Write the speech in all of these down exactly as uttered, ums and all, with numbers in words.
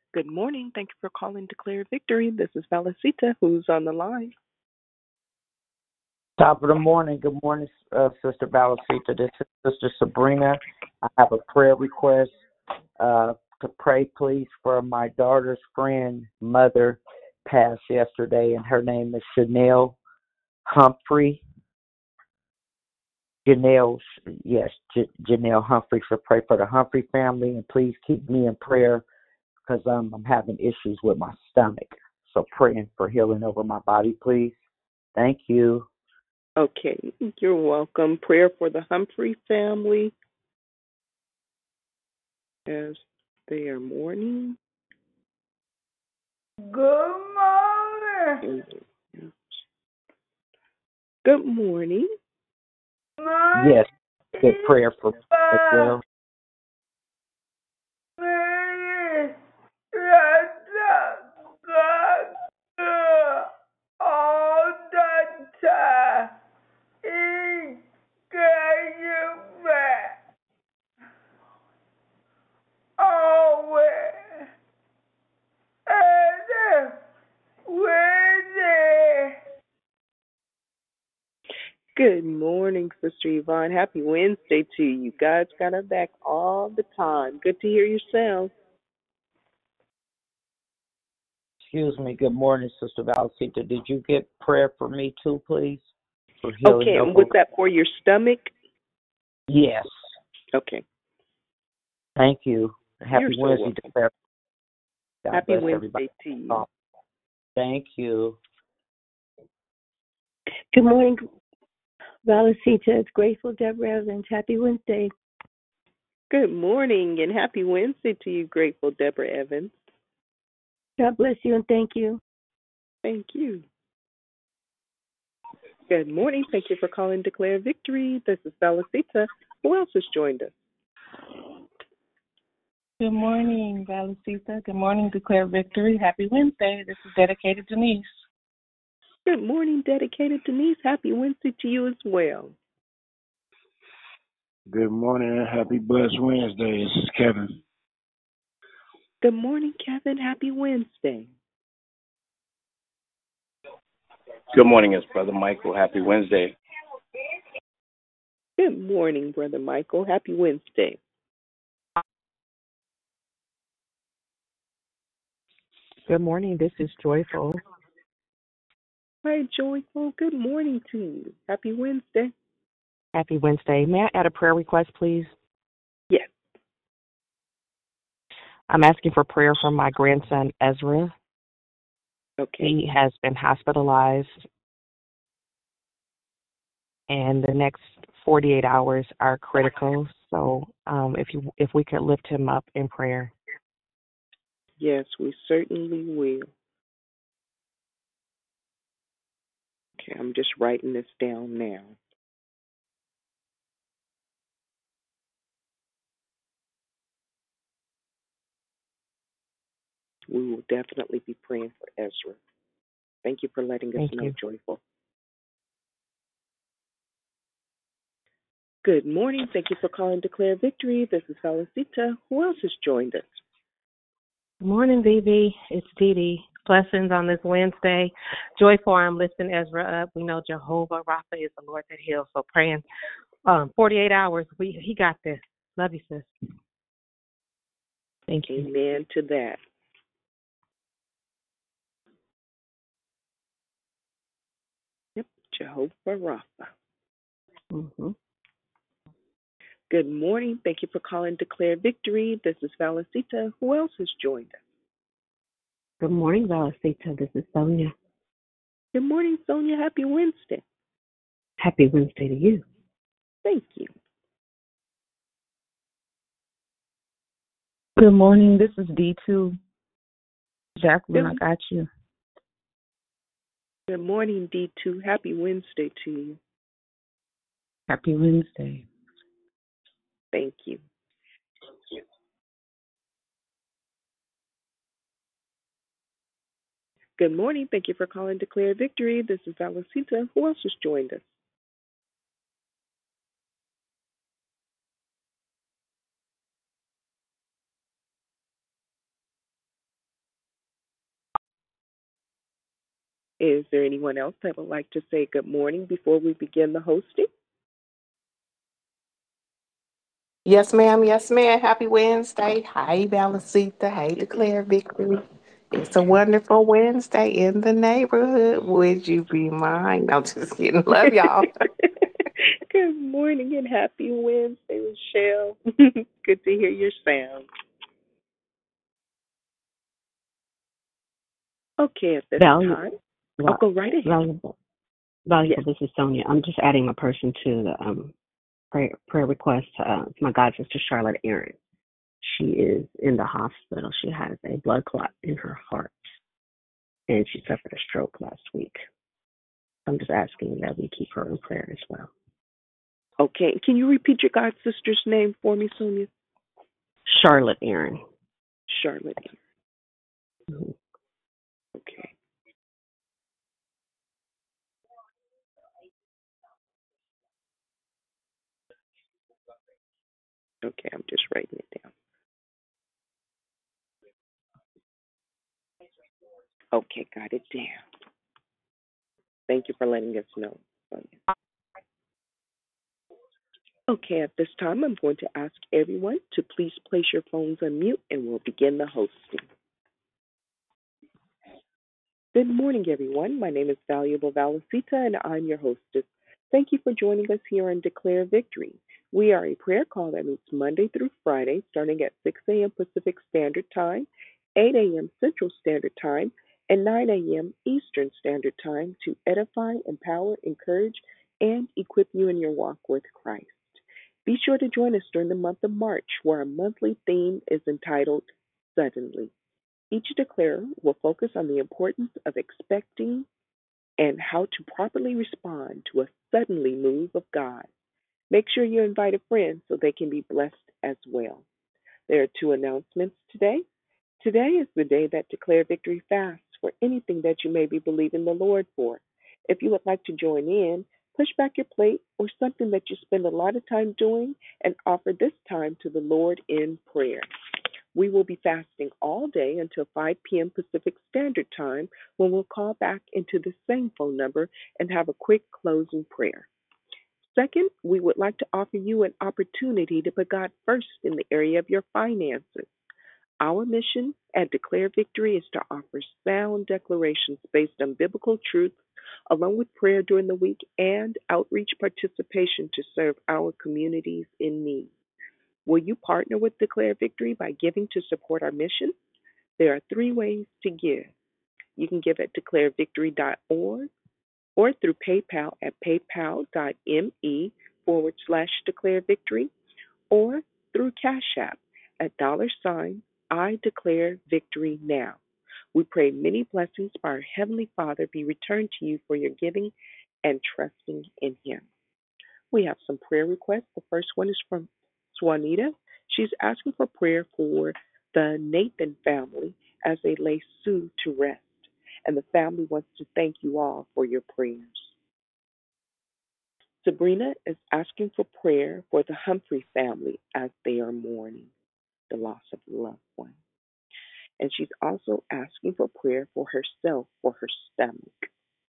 Good morning. Thank you for calling Declare Victory. This is Valicita, who's on the line. Top of the morning. Good morning, uh, Sister Balacita. This is Sister Sabrina. I have a prayer request uh, to pray, please, for my daughter's friend, mother, passed yesterday, and her name is Chanel Humphrey. Janelle, yes, J- Janelle Humphrey. So pray for the Humphrey family, and please keep me in prayer because um, I'm having issues with my stomach. So praying for healing over my body, please. Thank you. Okay, you're welcome. Prayer for the Humphrey family as they are mourning. Good morning. Good morning. My Yes, good prayer for me as sister, well. please let the God all the time. He get you back always. And with Good morning, Sister Yvonne. Happy Wednesday to you. God's got our back all the time. Good to hear your sound. Excuse me. Good morning, Sister Valcita. Did you get prayer for me too, please? For healing Okay, and was over. that for your stomach? Yes. Okay, Thank you. you're Happy so Wednesday, welcome. declare. God Happy bless everybody. Wednesday to you. Oh, thank you. Good morning, Valicita. It's Grateful Deborah Evans. Happy Wednesday. Good morning and happy Wednesday to you, Grateful Deborah Evans. God bless you and thank you. Thank you. Good morning. Thank you for calling Declare Victory. This is Valicita. Who else has joined us? Good morning, Valicita. Good morning, Declare Victory. Happy Wednesday. This is Dedicated Denise. Good morning, Dedicated Denise. Happy Wednesday to you as well. Good morning and happy blessed Wednesday. This is Kevin. Good morning, Kevin. Happy Wednesday. Good morning, it's Brother Michael. Happy Wednesday. Good morning, Brother Michael. Happy Wednesday. Good morning. This is Joyful. Hi, Joyful. Good morning to you. Happy Wednesday. Happy Wednesday. May I add a prayer request, please? Yes. I'm asking for prayer for my grandson, Ezra. Okay. He has been hospitalized, and the next forty-eight hours are critical. So um, if you if we could lift him up in prayer. Yes, we certainly will. Okay, I'm just writing this down now. We will definitely be praying for Ezra. Thank you for letting us Thank know, you. Joyful. Good morning. Thank you for calling Declare Victory. This is Felicita. Who else has joined us? Good morning, Vivi. It's Dee Dee. Blessings on this Wednesday. Joyful, I'm lifting Ezra up. We know Jehovah Rapha is the Lord that heals. So praying um, forty-eight hours. We He got this. Love you, sis. Thank you. Amen to that. Yep, Jehovah Rapha. Mm-hmm. Good morning. Thank you for calling Declare Victory. This is Felicita. Who else has joined us? Good morning, Valicita. This is Sonia. Good morning, Sonia. Happy Wednesday. Happy Wednesday to you. Thank you. Good morning. This is D two. Jacqueline, I Good, got you. good morning, D two. Happy Wednesday to you. Happy Wednesday. Thank you. Good morning. Thank you for calling Declare Victory. This is Valicita. Who else has joined us? Is there anyone else that would like to say good morning before we begin the hosting? Yes, ma'am. Yes, ma'am. Happy Wednesday. Hi, Valicita. Hey, Declare Victory. It's a wonderful Wednesday in the neighborhood. Would you be mine? No, I'm just kidding. Love y'all. Good morning and happy Wednesday, Michelle. Good to hear your sound. Okay, at this Valuable, time, I'll go right ahead. valuable, valuable. Yes. This is Sonia. I'm just adding a person to the um, prayer prayer request. Uh, it's my god sister Charlotte Aaron. She is in the hospital. She has a blood clot in her heart, and she suffered a stroke last week. I'm just asking that we keep her in prayer as well. Okay, can you repeat your god sister's name for me, Sonia? Charlotte Aaron. Charlotte. Mm-hmm. Okay. Okay, I'm just writing it down. Okay, got it down. Thank you for letting us know, Sonia. Okay, at this time, I'm going to ask everyone to please place your phones on mute and we'll begin the hosting. Good morning, everyone. My name is Valuable Valicita, and I'm your hostess. Thank you for joining us here on Declare Victory. We are a prayer call that meets Monday through Friday, starting at six a.m. Pacific Standard Time, eight a.m. Central Standard Time, and nine a.m. Eastern Standard Time to edify, empower, encourage, and equip you in your walk with Christ. Be sure to join us during the month of March, where our monthly theme is entitled Suddenly. Each declarer will focus on the importance of expecting and how to properly respond to a suddenly move of God. Make sure you invite a friend so they can be blessed as well. There are two announcements today. Today is the day that Declare Victory fasts for anything that you may be believing the Lord for. If you would like to join in, push back your plate or something that you spend a lot of time doing and offer this time to the Lord in prayer. We will be fasting all day until five p.m. Pacific Standard Time, when we'll call back into the same phone number and have a quick closing prayer. Second, we would like to offer you an opportunity to put God first in the area of your finances. Our mission at Declare Victory is to offer sound declarations based on biblical truths, along with prayer during the week and outreach participation to serve our communities in need. Will you partner with Declare Victory by giving to support our mission? There are three ways to give. You can give at declare victory dot org or through PayPal at paypal.me forward slash declare victory or through Cash App at dollar sign I declare victory now. We pray many blessings by our Heavenly Father be returned to you for your giving and trusting in Him. We have some prayer requests. The first one is from Swanita. She's asking for prayer for the Nathan family as they lay Sue to rest. And the family wants to thank you all for your prayers. Sabrina is asking for prayer for the Humphrey family as they are mourning the loss of a loved one. And she's also asking for prayer for herself for her stomach.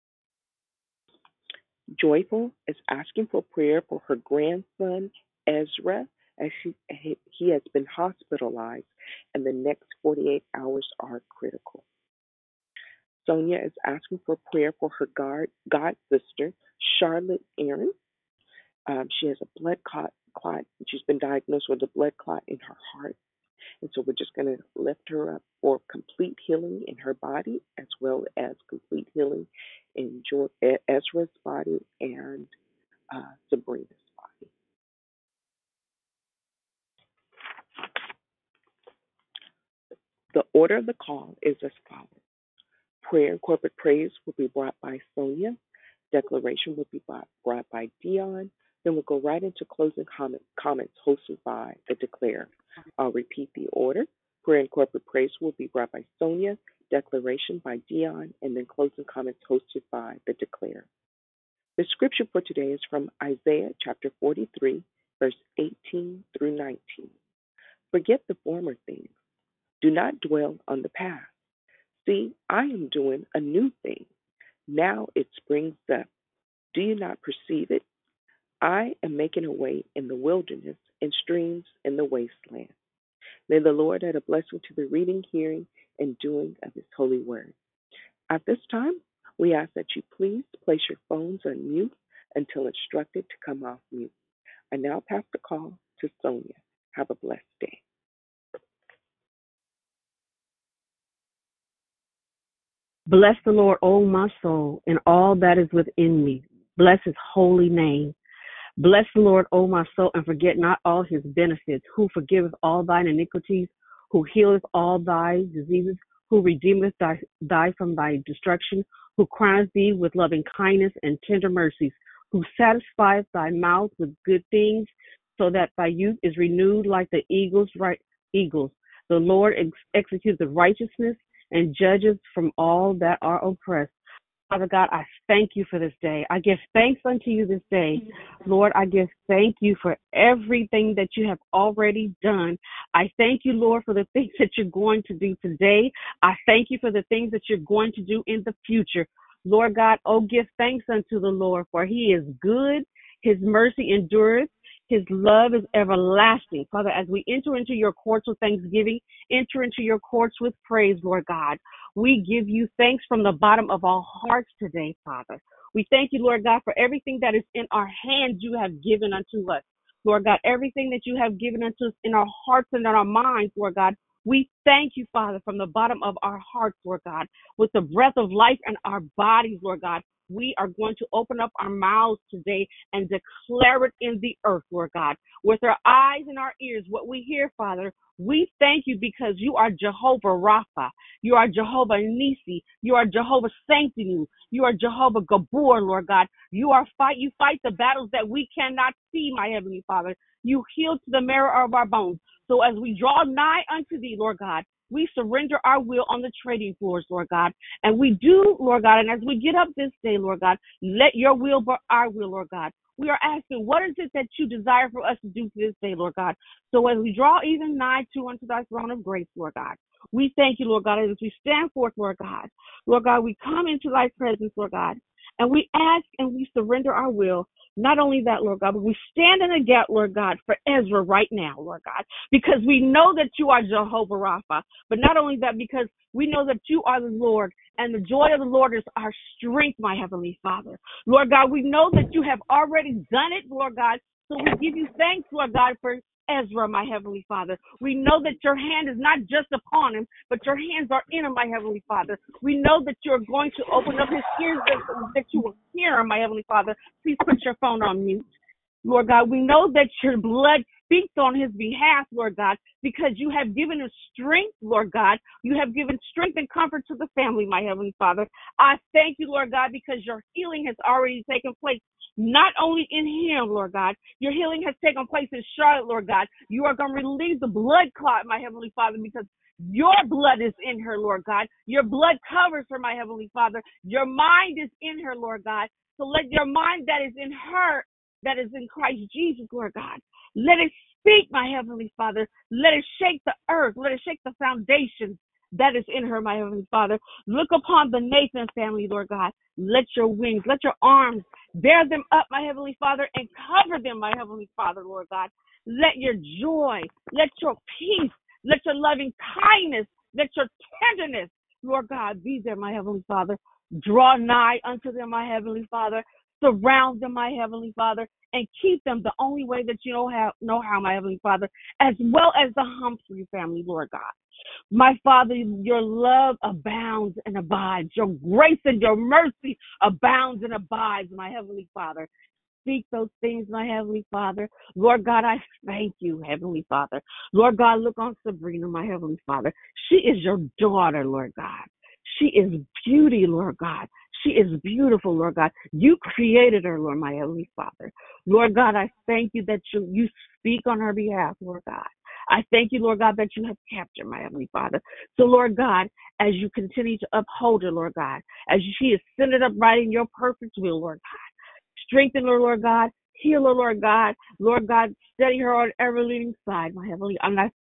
Joyful is asking for prayer for her grandson, Ezra, as he, he has been hospitalized and the next forty-eight hours are critical. Sonia is asking for prayer for her God, God sister, Charlotte Aaron. Um, she has a blood clot, clot. She's been diagnosed with a blood clot in her heart. And so we're just going to lift her up for complete healing in her body, as well as complete healing in Ezra's body and uh, Sabrina's body. The order of the call is as follows. Prayer and corporate praise will be brought by Sonia. Declaration will be brought, brought by Dion. Then we'll go right into closing comment, comments hosted by the Declare. I'll repeat the order. Prayer and corporate praise will be brought by Sonia. Declaration by Dion. And then closing comments hosted by the Declare. The scripture for today is from Isaiah chapter forty-three, verse eighteen through nineteen. Forget the former things. Do not dwell on the past. See, I am doing a new thing. Now it springs up. Do you not perceive it? I am making a way in the wilderness and streams in the wasteland. May the Lord add a blessing to the reading, hearing, and doing of his holy word. At this time, we ask that you please place your phones on mute until instructed to come off mute. I now pass the call to Sonia. Have a blessed day. Bless the Lord, O my soul, and all that is within me. Bless his holy name. Bless the Lord, O my soul, and forget not all his benefits, who forgiveth all thine iniquities, who healeth all thy diseases, who redeemeth thy, thy from thy destruction, who crowneth thee with loving kindness and tender mercies, who satisfieth thy mouth with good things, so that thy youth is renewed like the eagles. Right, eagles. The Lord ex- executes the righteousness and judges from all that are oppressed. Father God, I thank you for this day. I give thanks unto you this day. Lord, I give thank you for everything that you have already done. I thank you, Lord, for the things that you're going to do today. I thank you for the things that you're going to do in the future. Lord God, oh, give thanks unto the Lord, for he is good. His mercy endureth. His love is everlasting. Father, as we enter into your courts with thanksgiving, enter into your courts with praise, Lord God. We give you thanks from the bottom of our hearts today, Father. We thank you, Lord God, for everything that is in our hands you have given unto us. Lord God, everything that you have given unto us in our hearts and in our minds, Lord God. We thank you, Father, from the bottom of our hearts, Lord God, with the breath of life in our bodies, Lord God. We are going to open up our mouths today and declare it in the earth, Lord God. With our eyes and our ears, what we hear, Father, we thank you because you are Jehovah Rapha. You are Jehovah Nisi. You are Jehovah Sanctinu. You are Jehovah Gabor, Lord God. You are fight. You fight the battles that we cannot see, my heavenly Father. You heal to the marrow of our bones. So as we draw nigh unto thee, Lord God, we surrender our will on the trading floors, Lord God. And we do, Lord God, and as we get up this day, Lord God, let your will be our will, Lord God. We are asking, what is it that you desire for us to do this day, Lord God? So as we draw even nigh to unto thy throne of grace, Lord God, we thank you, Lord God, as we stand forth, Lord God. Lord God, we come into thy presence, Lord God, and we ask and we surrender our will. Not only that, Lord God, but we stand in the gap, Lord God, for Ezra right now, Lord God, because we know that you are Jehovah Rapha. But not only that, because we know that you are the Lord, and the joy of the Lord is our strength, my heavenly Father. Lord God, we know that you have already done it, Lord God, so we give you thanks, Lord God, for Ezra, my heavenly Father. We know that your hand is not just upon him, but your hands are in him, my heavenly Father. We know that you're going to open up his ears, that, that you will hear him, my heavenly Father. Please put your phone on mute. Lord God, we know that your blood speaks on his behalf, Lord God, because you have given him strength, Lord God. You have given strength and comfort to the family, my heavenly Father. I thank you, Lord God, because your healing has already taken place. Not only in him, Lord God, your healing has taken place in Charlotte, Lord God. You are going to relieve the blood clot, my heavenly Father, because your blood is in her, Lord God. Your blood covers her, my heavenly Father. Your mind is in her, Lord God. So let your mind that is in her, that is in Christ Jesus, Lord God, let it speak, my heavenly Father. Let it shake the earth. Let it shake the foundation that is in her, my heavenly Father. Look upon the Nathan family, Lord God. Let your wings, let your arms bear them up, my heavenly Father, and cover them, my heavenly Father, Lord God. Let your joy, let your peace, let your loving kindness, let your tenderness, Lord God, be there, my heavenly Father. Draw nigh unto them, my heavenly Father. Surround them, my heavenly Father, and keep them the only way that you know how, know how, my heavenly Father, as well as the Humphrey family, Lord God. My Father, your love abounds and abides. Your grace and your mercy abounds and abides, my heavenly Father. Speak those things, my heavenly Father. Lord God, I thank you, heavenly Father. Lord God, look on Sabrina, my heavenly Father. She is your daughter, Lord God. She is beauty, Lord God. She is beautiful, Lord God. You created her, Lord, my heavenly Father. Lord God, I thank you that you, you speak on her behalf, Lord God. I thank you, Lord God, that you have kept her, my heavenly Father. So, Lord God, as you continue to uphold her, Lord God, as she is centered upright in your perfect will, Lord God, strengthen her, Lord God, heal her, Lord God, Lord God, steady her on every leading side, my heavenly, and I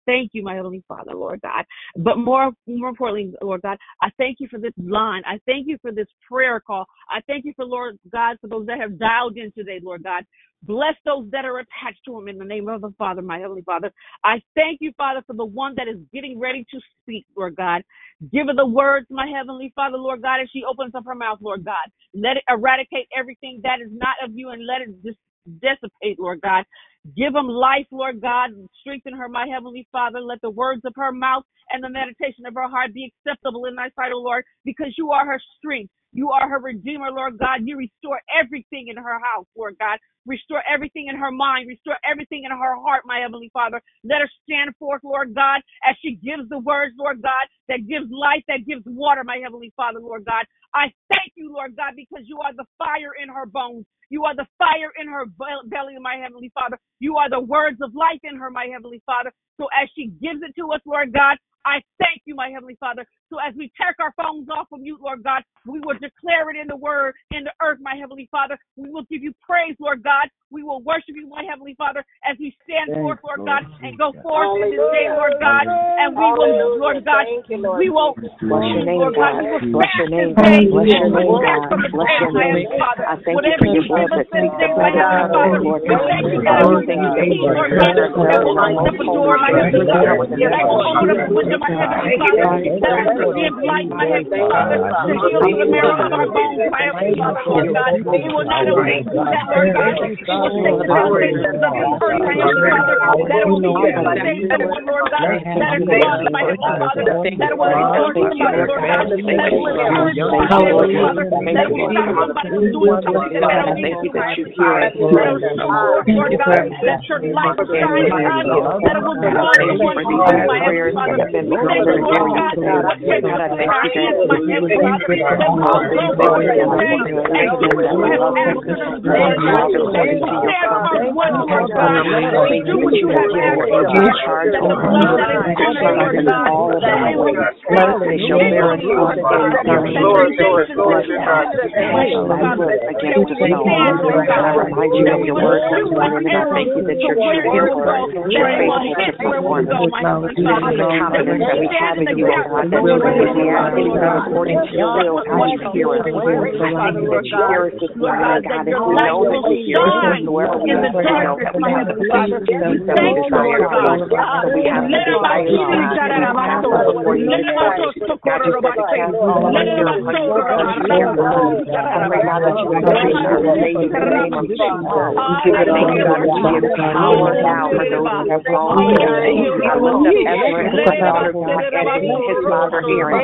thank you, my Heavenly Father, Lord God. But more, more importantly, Lord God, I thank you for this line. I thank you for this prayer call. I thank you for, Lord God, for those that have dialed in today, Lord God. Bless those that are attached to him in the name of the Father, my Heavenly Father. I thank you, Father, for the one that is getting ready to speak, Lord God. Give her the words, my Heavenly Father, Lord God, as she opens up her mouth, Lord God. Let it eradicate everything that is not of you and let it dis- dissipate, Lord God. Give them life, Lord God. Strengthen her, my Heavenly Father. Let the words of her mouth and the meditation of her heart be acceptable in thy sight, O Lord, because you are her strength. You are her redeemer, Lord God. You restore everything in her house, Lord God. Restore everything in her mind. Restore everything in her heart, my Heavenly Father. Let her stand forth, Lord God, as she gives the words, Lord God, that gives life, that gives water, my Heavenly Father, Lord God. I thank you, Lord God, because you are the fire in her bones. You are the fire in her belly, my Heavenly Father. You are the words of life in her, my Heavenly Father. So as she gives it to us, Lord God, I thank you, my Heavenly Father. So as we take our phones off of you, Lord God, we will declare it in the word, in the earth, my Heavenly Father. We will give you praise, Lord God. We will worship you, my Heavenly Father, as we stand forth, Lord God, and go forth in this day, Lord God. And we will, Lord God, we will, Bless your name, Lord God, God. we will Bless fast your name, this day. God. Bless your We name, will God. fast from the Bless table, your my name. Heavenly Father. I thank you Whatever for you your give blood us that this speaks day, a my better Heavenly Father, covenant, Lord we God. thank you I that it will thank you that succeed, you are Lord God, cleansing us that up will in our open most up a holy door, my faith Heavenly Father, now in the that name of will open up a Jesus. window, my Heavenly I Father, thank you, that God, will for give this life, my day, Heavenly Father, God. to I heal thank to the you, marrow of God. our bones, my I Heavenly thank you Father, for Lord your God. goodness It will and not your only mercy. do that, Lord God, Thank but you, it God, will for shake the empowering us, foundations of this Father earth, God. my Heavenly Father, that it will be the foundation of Hallelujah. the Lord God, Bless that you, is Lord. solid, my Heavenly Father, that it will I exhort thank you somebody, for Lord God, family. that it Thank will you for our encourage young somebody, people, Heavenly God. Father, Thank that it you, will stop Father. somebody from doing something that they God, I don't need thank to, you my that you Heavenly hear Father, us that it when will we show forth, Lord God, that your light will and shine we in pray, us, Father. that it will God, I draw thank you everyone for to these you, my Heavenly prayers that Father. have been We thank you, gathered Lord on God, today. for taking God, us I in thank our you that hands, my Heavenly Father, that we will Hallelujah. go Thank forth you, this God, day for your and do angels what that you will have love us asked and us to do, sustain Lord us God, that we according to will your stand promise. firm well, Lord God, God, I and thank do you what that you you have have given asked your us, Lord angels God, charge that the over us blood that is counted, Lord concerning God, all of that our it will ways. be counted They shall bear us continually, up Lord in God, time that of temptations will let come not in this day, my dash Heavenly thy Father, foot that against we a will stone. stand, Lord God, I God, remind you that of we your will word this shoot our morning, and I arrows thank you that to you're where true it will giver, go, you're that it will faithful to hit where we perform it. go, my Heavenly Even Father, in the that we confidence that will we stand have in in the you, oh gap God, for that those, when my we Heavenly ask Father, Lord anything God, according to your that will, will God, bring you hear us. healing, my Heavenly I thank Father, you that Lord you God. hear us this Lord morning, and God, that God, if your we light know that will you hear us, shine whatsoever we in the ask, we know darkness, that we my have the Heavenly Father. petitions We that we thank you, desire Lord of you. God. Ah, So we have the let it out, desire, shiri, God, shara, and we cast them rabaso. before you Let this it out, morning. so, God, sokoro, you said to robase. cast all of Let our it cares out, upon so, you because you care for us. rabarabaso, shara, I pray, God, that you rabaso. would Let it increase out, our so, faith in the name of Jesus. I thank you hallelujah, that Lord you God. give power now for those who have gone astray. Hallelujah, I Lord. lift up Ezra and Let my it out, daughter, so, God, and his mother, rabaso, Aaron.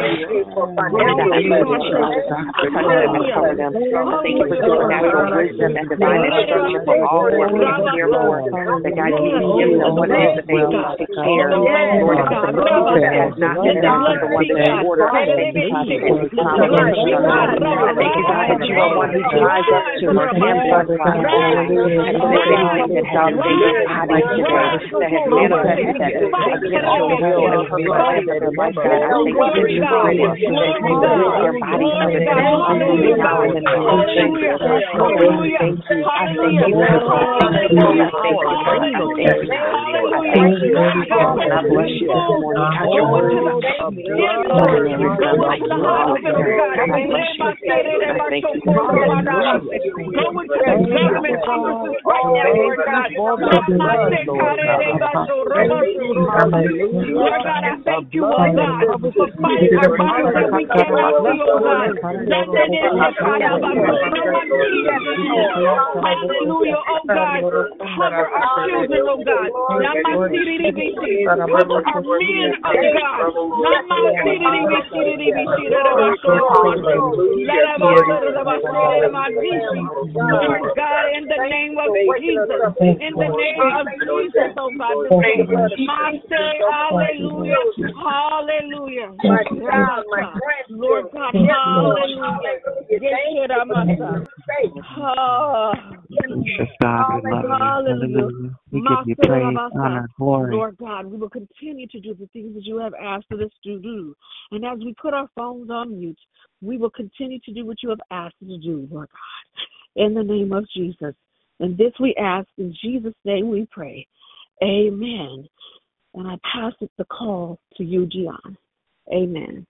In the name of Jesus, I touch them and hallelujah. cover them. I thank you for Hallelujah. supernatural wisdom and divine instruction for all who are being careful. That God, you Yes, would give them what it is that they need God. to In care. the blood Lord, speak, if it's God. a food that has not Let been the mixed with blood the one speak, that you God. ordered, I thank you, God, that it is Let the blood confirmation, speak, oh God. God. I thank you, God, that you are one who ties up Rise, tumors and blood clots, oh God. rise, And Lord, rise, anything that's out of David's body rise, today rise, that has manifested that is fight against your will and today. purpose and for their life, God, I thank you that Glory you God, did it, that glory you rid God, their bodies of glory it God, this hallelujah morning now in God, the name of hallelujah, Jesus. Oh God, I hallelujah, thank you. I thank hallelujah, you, God. I thank you. hallelujah, I thank you, God. I hallelujah, thank you, God. I hallelujah. thank you. Lord God, And I bless you this move, morning. God, you're go into worthy the of den, all Lord, praise go and all into the glory. hospitals, God, God, I bless you. And I thank you, God. go into the government offices right now, Lord God. Hallelujah. Lord God, I thank you, oh God, for fighting our battles that we cannot see, oh God. Hallelujah, oh God. Cover our children, oh God. Cover our men, oh God. Lord God, in the name of Jesus, in the name of Jesus, oh God, this day. Hallelujah, hallelujah. Lord God, hallelujah. Oh, Gracious God, we love you. hallelujah. Hallelujah. We give you praise, honor, glory. Lord God, we will continue to do the things that you have asked us to do. And as we put our phones on mute, we will continue to do what you have asked us to do, Lord God, in the name of Jesus. And this we ask in Jesus' name we pray. Amen. And I pass it the call to you, Gian. Amen.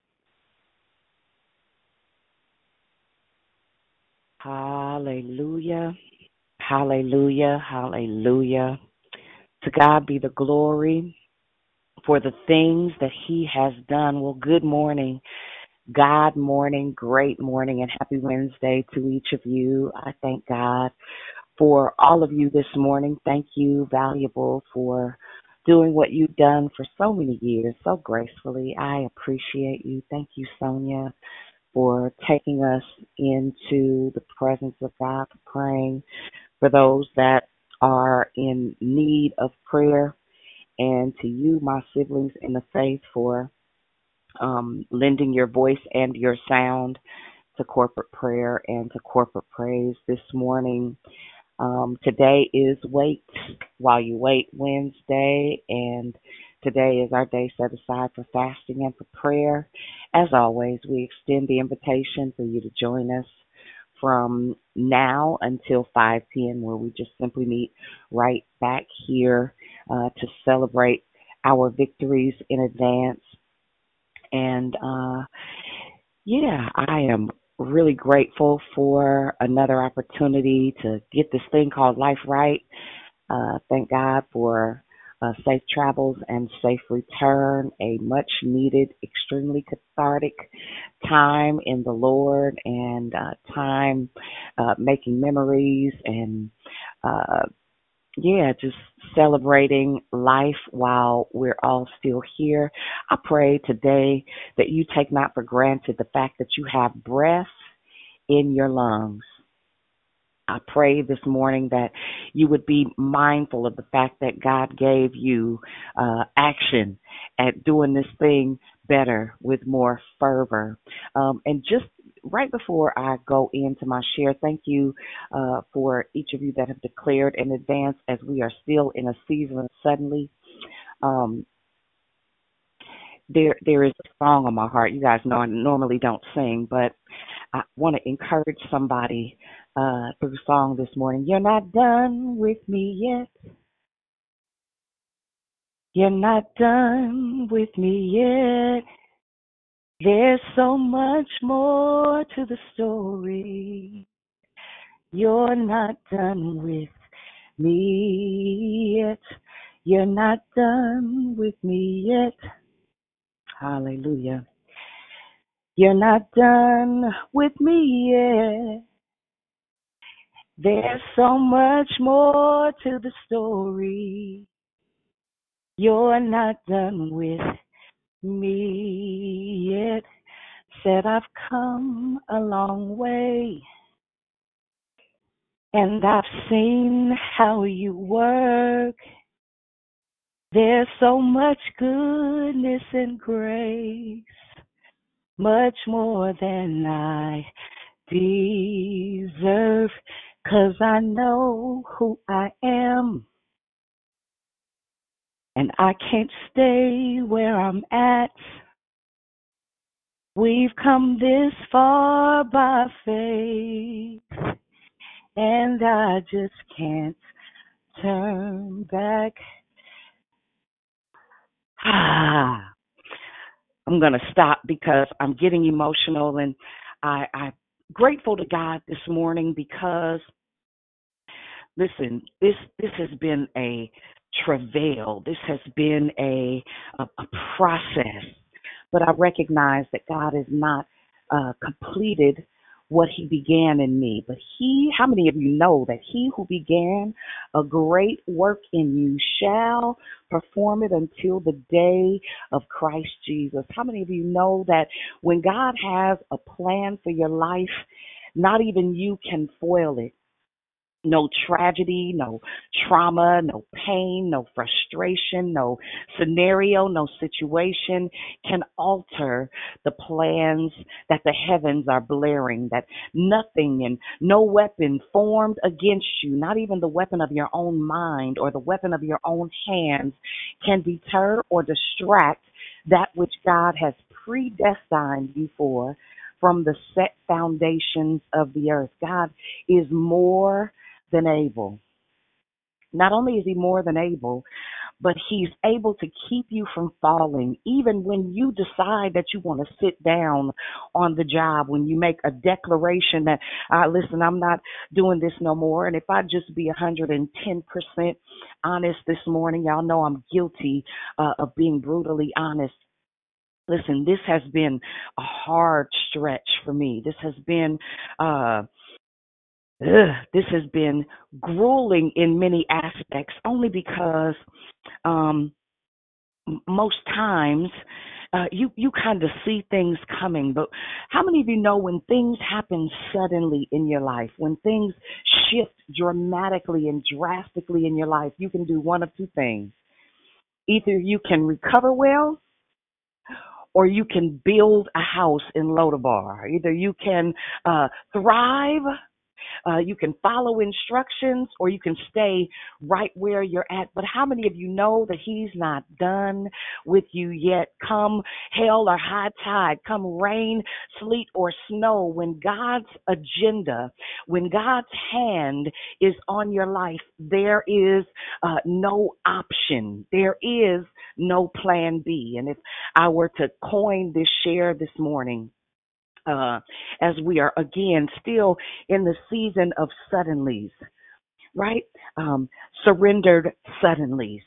Hallelujah. Hallelujah. Hallelujah. To God be the glory for the things that he has done. Well, good morning. God morning, great morning, and happy Wednesday to each of you. I thank God for all of you this morning. Thank you, Valuable, for doing what you've done for so many years, so gracefully. I appreciate you. Thank you, Sonia, for taking us into the presence of God, for praying for those that are in need of prayer, and to you, my siblings in the faith, for um, lending your voice and your sound to corporate prayer and to corporate praise this morning. Um, today is Wait While You Wait Wednesday, and today is our day set aside for fasting and for prayer. As always, we extend the invitation for you to join us from now until five p.m., where we just simply meet right back here uh, to celebrate our victories in advance. And uh, yeah, I am really grateful for another opportunity to get this thing called life right. Uh, thank God for uh, safe travels and safe return, a much needed, extremely cathartic time in the Lord, and uh, time uh, making memories and uh, yeah, just celebrating life while we're all still here. I pray today that you take not for granted the fact that you have breath in your lungs. I pray this morning that you would be mindful of the fact that God gave you uh, action at doing this thing better with more fervor. Um, and just right before I go into my share, thank you uh, for each of you that have declared in advance, as we are still in a season of suddenly. Um, there, there is a song on my heart. You guys know I normally don't sing, but I want to encourage somebody uh, through song this morning. You're not done with me yet. You're not done with me yet. There's so much more to the story. You're not done with me yet. You're not done with me yet. Hallelujah. You're not done with me yet. There's so much more to the story. You're not done with me yet. Said I've come a long way, and I've seen how you work. There's so much goodness and grace, much more than I deserve, 'cause I know who I am. And I can't stay where I'm at. We've come this far by faith, and I just can't turn back. Ah, I'm going to stop because I'm getting emotional, and I, I'm grateful to God this morning because, listen, this this has been a travail. This has been a, a, a process. But I recognize that God has not uh, completed what he began in me. But he, how many of you know that he who began a great work in you shall perform it until the day of Christ Jesus? How many of you know that when God has a plan for your life, not even you can foil it? No tragedy, no trauma, no pain, no frustration, no scenario, no situation can alter the plans that the heavens are blaring, that nothing and no weapon formed against you, not even the weapon of your own mind or the weapon of your own hands, can deter or distract that which God has predestined you for from the set foundations of the earth. God is more than able. Not only is he more than able, but he's able to keep you from falling, even when you decide that you want to sit down on the job, when you make a declaration that, uh, listen, I'm not doing this no more. And if I just be one hundred ten percent honest this morning, y'all know I'm guilty uh, of being brutally honest. Listen, this has been a hard stretch for me. This has been, uh, ugh, this has been grueling in many aspects, only because um, m- most times uh, you you kind of see things coming. But how many of you know when things happen suddenly in your life, when things shift dramatically and drastically in your life, you can do one of two things. Either you can recover well, or you can build a house in Lodabar. Either you can uh, thrive, uh, you can follow instructions, or you can stay right where you're at. But how many of you know that he's not done with you yet? Come hell or high tide, come rain, sleet, or snow, when God's agenda, when God's hand is on your life, there is uh, no option. There is no plan B. And if I were to coin this share this morning, uh, as we are again still in the season of suddenlies, right? Um, surrendered suddenlies.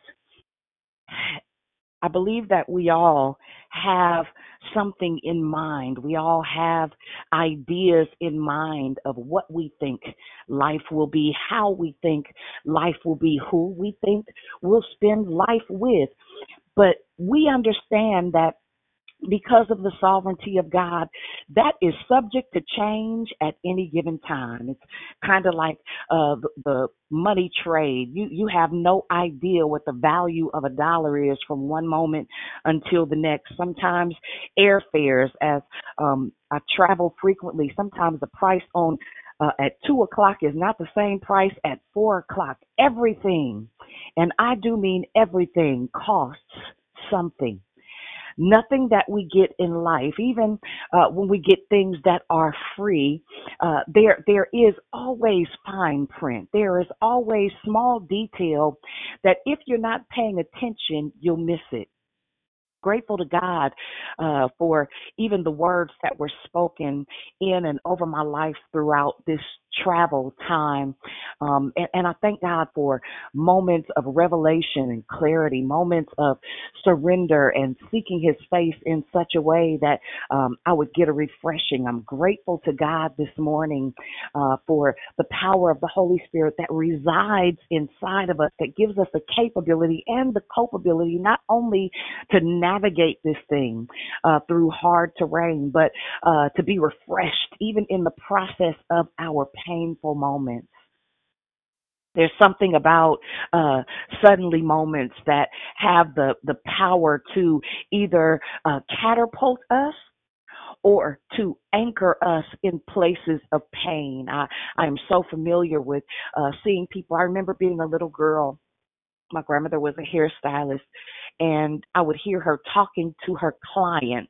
I believe that we all have something in mind. We all have ideas in mind of what we think life will be, how we think life will be, who we think we'll spend life with. But we understand that because of the sovereignty of God, that is subject to change at any given time. It's kind of like uh, the, the money trade. You you have no idea what the value of a dollar is from one moment until the next. Sometimes airfares, as um, I travel frequently, sometimes the price on uh, at two o'clock is not the same price at four o'clock. Everything, and I do mean everything, costs something. Nothing that we get in life, even uh, when we get things that are free, uh, there there is always fine print. There is always small detail that if you're not paying attention, you'll miss it. Grateful to God uh, for even the words that were spoken in and over my life throughout this travel time. Um, and, and I thank God for moments of revelation and clarity, moments of surrender and seeking his face in such a way that um, I would get a refreshing. I'm grateful to God this morning uh, for the power of the Holy Spirit that resides inside of us, that gives us the capability and the culpability not only to navigate this thing uh, through hard terrain, but uh, to be refreshed even in the process of our painful moments. There's something about uh, suddenly moments that have the, the power to either uh, catapult us or to anchor us in places of pain. I, I am so familiar with uh, seeing people. I remember being a little girl. My grandmother was a hairstylist, and I would hear her talking to her clients.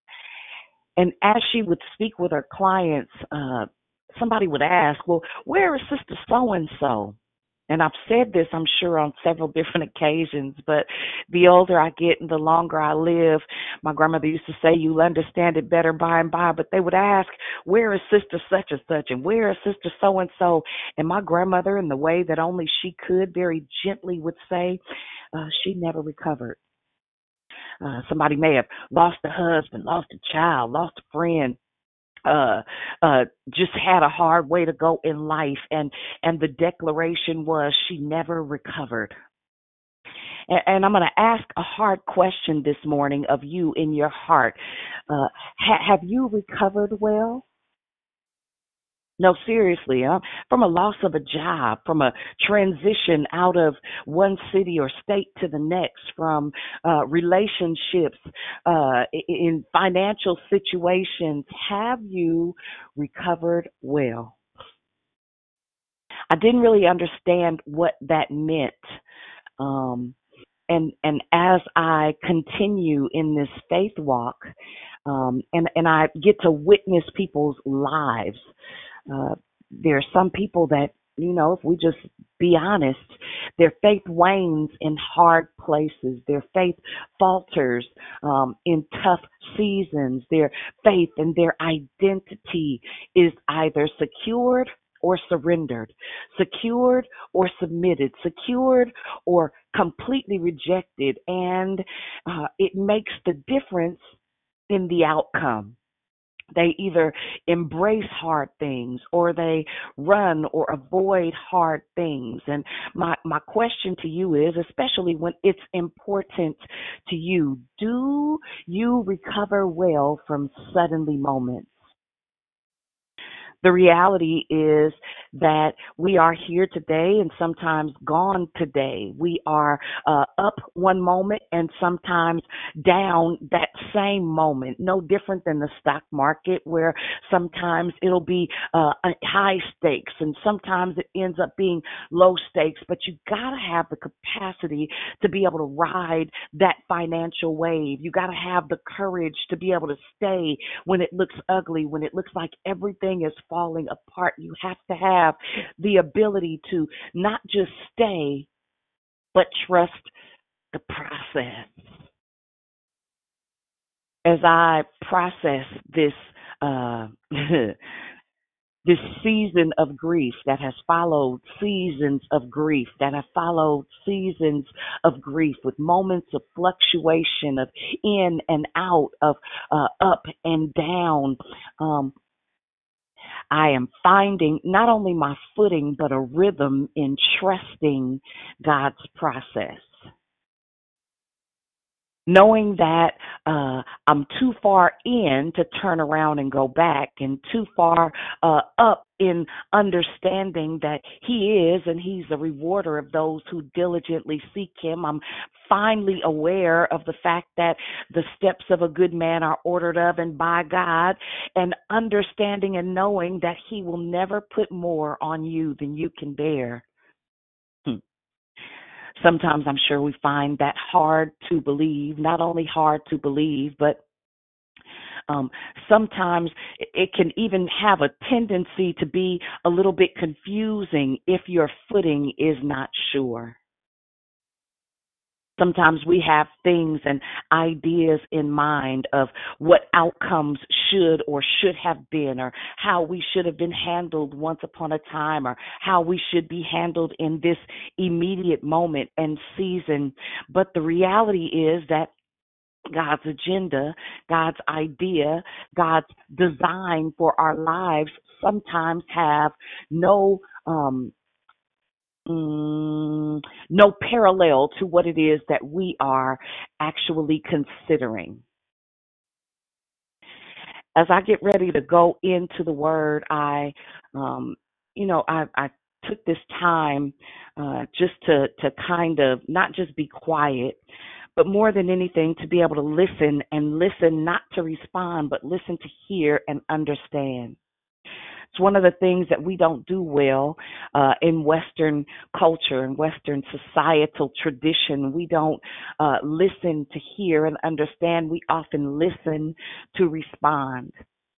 And as she would speak with her clients, uh, somebody would ask, well, where is Sister So-and-so? And I've said this, I'm sure, on several different occasions, but the older I get and the longer I live, my grandmother used to say, you'll understand it better by and by, but they would ask, where is Sister such and such, and where is Sister so-and-so? And my grandmother, in the way that only she could, very gently would say, uh, she never recovered. Uh, somebody may have lost a husband, lost a child, lost a friend, uh uh just had a hard way to go in life, and and the declaration was she never recovered. And, and I'm going to ask a hard question this morning of you in your heart. Uh ha- have you recovered well? No, seriously, huh? From a loss of a job, from a transition out of one city or state to the next, from uh, relationships, uh, in financial situations, have you recovered well? I didn't really understand what that meant. Um, and and as I continue in this faith walk, um, and, and I get to witness people's lives, Uh, there are some people that you know, if we just be honest, their faith wanes in hard places. Their faith falters um, in tough seasons. Their faith and their identity is either secured or surrendered, secured or submitted, secured or completely rejected. And uh, it makes the difference in the outcome. They either embrace hard things or they run or avoid hard things. And my, my question to you is, especially when it's important to you, do you recover well from suddenly moments? The reality is that we are here today and sometimes gone today. We are uh, up one moment and sometimes down that same moment. No different than the stock market, where sometimes it'll be uh, high stakes and sometimes it ends up being low stakes. But you got to have the capacity to be able to ride that financial wave. You got to have the courage to be able to stay when it looks ugly, when it looks like everything is falling apart. You have to have the ability to not just stay, but trust the process. As I process this, uh, this season of grief that has followed seasons of grief, that have followed seasons of grief with moments of fluctuation, of in and out, of uh, up and down, um, I am finding not only my footing, but a rhythm in trusting God's process. Knowing that uh, I'm too far in to turn around and go back, and too far uh, up in understanding that He is and He's a rewarder of those who diligently seek Him. I'm finally aware of the fact that the steps of a good man are ordered of and by God, and understanding and knowing that He will never put more on you than you can bear. Hmm. Sometimes I'm sure we find that hard to believe, not only hard to believe, but um, sometimes it can even have a tendency to be a little bit confusing if your footing is not sure. Sometimes we have things and ideas in mind of what outcomes should or should have been, or how we should have been handled once upon a time, or how we should be handled in this immediate moment and season. But the reality is that God's agenda, God's idea, God's design for our lives sometimes have no um Mm, no parallel to what it is that we are actually considering. As I get ready to go into the Word, I, um, you know, I, I took this time uh, just to to kind of not just be quiet, but more than anything to be able to listen, and listen not to respond, but listen to hear and understand. It's one of the things that we don't do well uh, in Western culture and Western societal tradition. We don't uh, listen to hear and understand. We often listen to respond.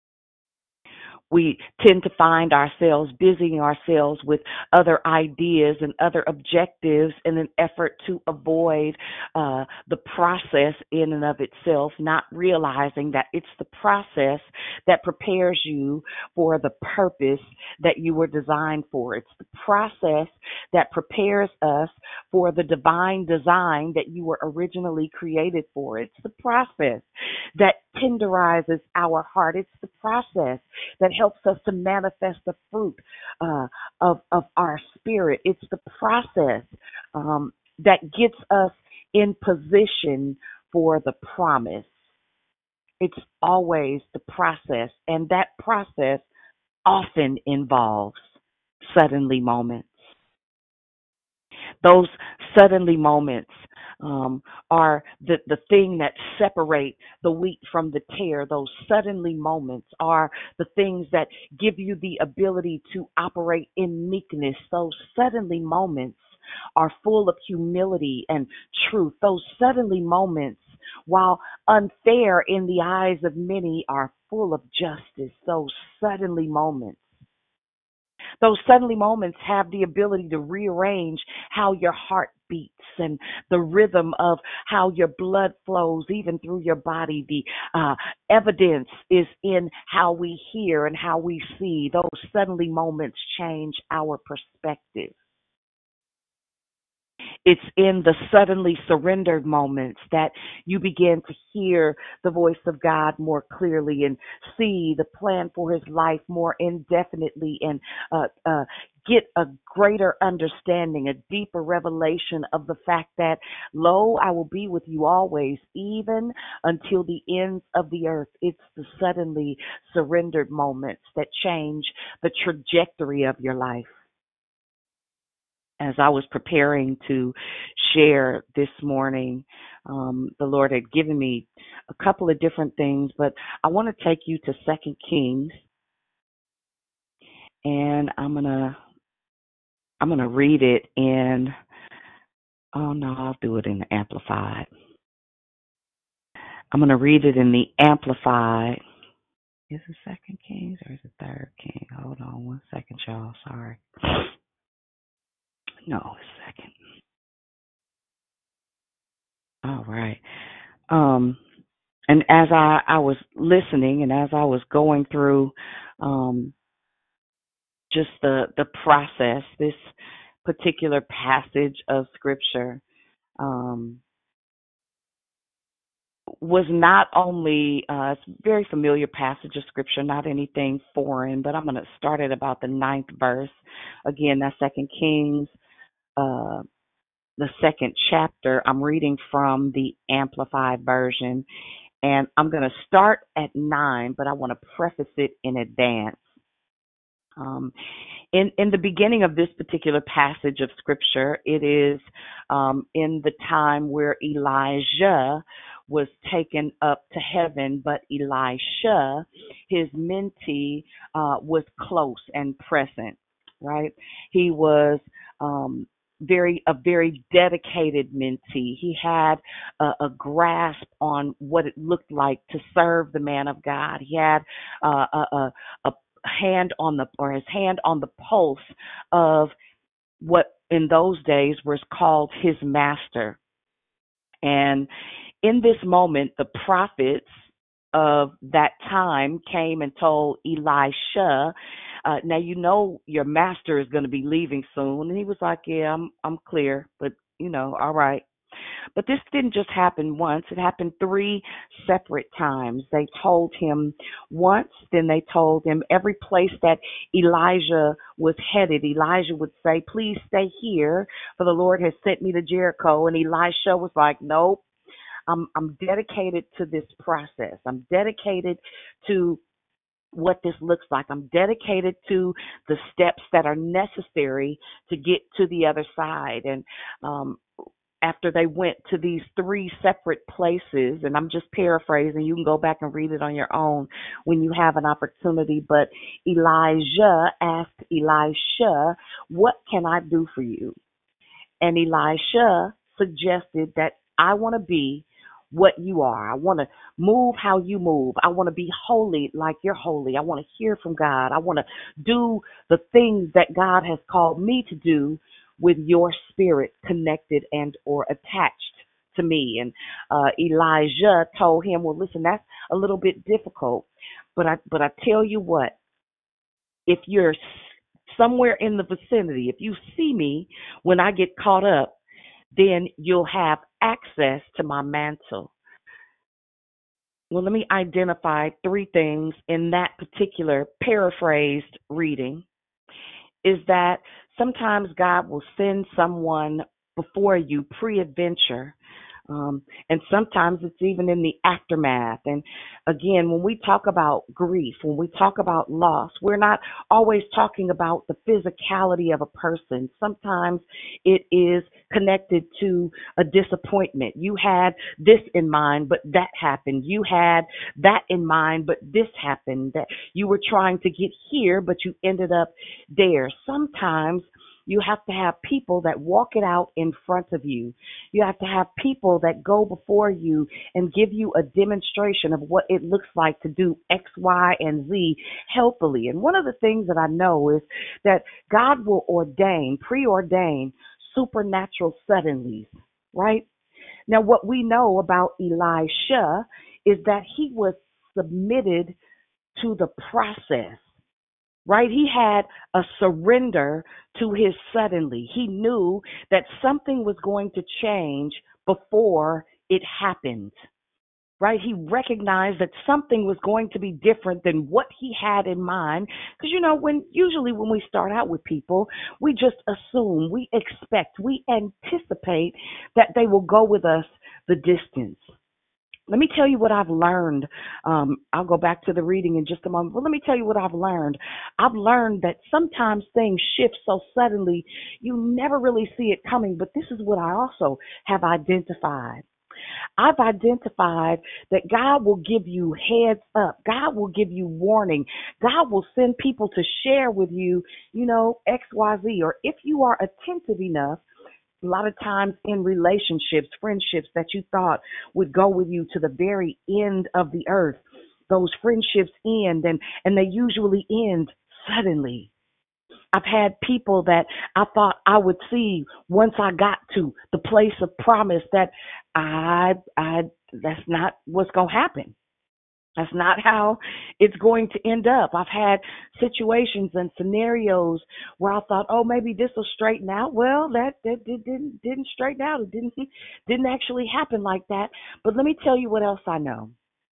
We tend to find ourselves busying ourselves with other ideas and other objectives in an effort to avoid uh, the process in and of itself, not realizing that it's the process that prepares you for the purpose that you were designed for. It's the process that prepares us for the divine design that you were originally created for. It's the process that tenderizes our heart. It's the process that helps us to manifest the fruit uh, of, of our spirit. It's the process um, that gets us in position for the promise. It's always the process, and that process often involves suddenly moments. Those suddenly moments um, are the, the thing that separate the wheat from the tare. Those suddenly moments are the things that give you the ability to operate in meekness. Those suddenly moments are full of humility and truth. Those suddenly moments, while unfair in the eyes of many, are full of justice. Those suddenly moments. Those suddenly moments have the ability to rearrange how your heart beats and the rhythm of how your blood flows even through your body. The uh, evidence is in how we hear and how we see. Those suddenly moments change our perspective. It's in the suddenly surrendered moments that you begin to hear the voice of God more clearly and see the plan for his life more indefinitely and uh, uh, get a greater understanding, a deeper revelation of the fact that, lo, I will be with you always, even until the ends of the earth. It's the suddenly surrendered moments that change the trajectory of your life. As I was preparing to share this morning, um, the Lord had given me a couple of different things, but I want to take you to Second Kings, and I'm gonna I'm gonna read it in. Oh no, I'll do it in the Amplified. I'm gonna read it in the Amplified. Is it Second Kings or is it Third King? Hold on one second, y'all. Sorry. No, it's second. All right. Um, and as I, I was listening and as I was going through um, just the, the process, this particular passage of scripture um, was not only, uh, it's a very familiar passage of scripture, not anything foreign, but I'm going to start at about the ninth verse. Again, that's Second Kings, uh, the second chapter. I'm reading from the Amplified version, and I'm going to start at nine, but I want to preface it in advance. Um, in, in the beginning of this particular passage of scripture, it is um, in the time where Elijah was taken up to heaven, but Elisha, his mentee, uh, was close and present, right? He was um, very a very dedicated mentee. He had a, a grasp on what it looked like to serve the man of God. He had uh, a, a, a hand on the or his hand on the pulse of what in those days was called his master. And in this moment, the prophets of that time came and told Elisha, uh, now you know your master is going to be leaving soon. And he was like, yeah, I'm I'm clear, but you know, all right. But this didn't just happen once. It happened three separate times. They told him once, then they told him every place that Elijah was headed. Elijah would say, please stay here, for the Lord has sent me to Jericho. And Elisha was like, nope, I'm, I'm dedicated to this process. I'm dedicated to what this looks like. I'm dedicated to the steps that are necessary to get to the other side. And um, after they went to these three separate places, and I'm just paraphrasing, you can go back and read it on your own when you have an opportunity, but Elijah asked Elisha, what can I do for you? And Elisha suggested that I want to be what you are. I want to move how you move. I want to be holy like you're holy. I want to hear from God. I want to do the things that God has called me to do with your spirit connected and or attached to me. And uh, Elijah told him, well, listen, that's a little bit difficult, but I, but I tell you what, if you're somewhere in the vicinity, if you see me when I get caught up, then you'll have access to my mantle. Well, let me identify three things in that particular paraphrased reading. Is that sometimes God will send someone before you pre-adventure, um, and sometimes it's even in the aftermath. And again, when we talk about grief, when we talk about loss, we're not always talking about the physicality of a person. Sometimes it is connected to a disappointment. You had this in mind, but that happened. You had that in mind, but this happened. That you were trying to get here, but you ended up there. Sometimes You have to have people that walk it out in front of you. You have to have people that go before you and give you a demonstration of what it looks like to do X, Y, and Z healthily. And one of the things that I know is that God will ordain, preordain supernatural suddenlies, right? Now, what we know about Elisha is that he was submitted to the process, right? He had a surrender to his suddenly. He knew that something was going to change before it happened, right? He recognized that something was going to be different than what he had in mind. Because, you know, when usually when we start out with people, we just assume, we expect, we anticipate that they will go with us the distance. Let me tell you what I've learned. Um, I'll go back to the reading in just a moment, but let me tell you what I've learned. I've learned that sometimes things shift so suddenly, you never really see it coming, but this is what I also have identified. I've identified that God will give you heads up. God will give you warning. God will send people to share with you, you know, X, Y, Z, or if you are attentive enough, a lot of times in relationships, friendships that you thought would go with you to the very end of the earth, those friendships end and, and they usually end suddenly. I've had people that I thought I would see once I got to the place of promise that I, I, that's not what's going to happen. That's not how it's going to end up. I've had situations and scenarios where I thought, oh, maybe this will straighten out. Well, that, that didn't didn't straighten out. It didn't didn't actually happen like that. But let me tell you what else I know.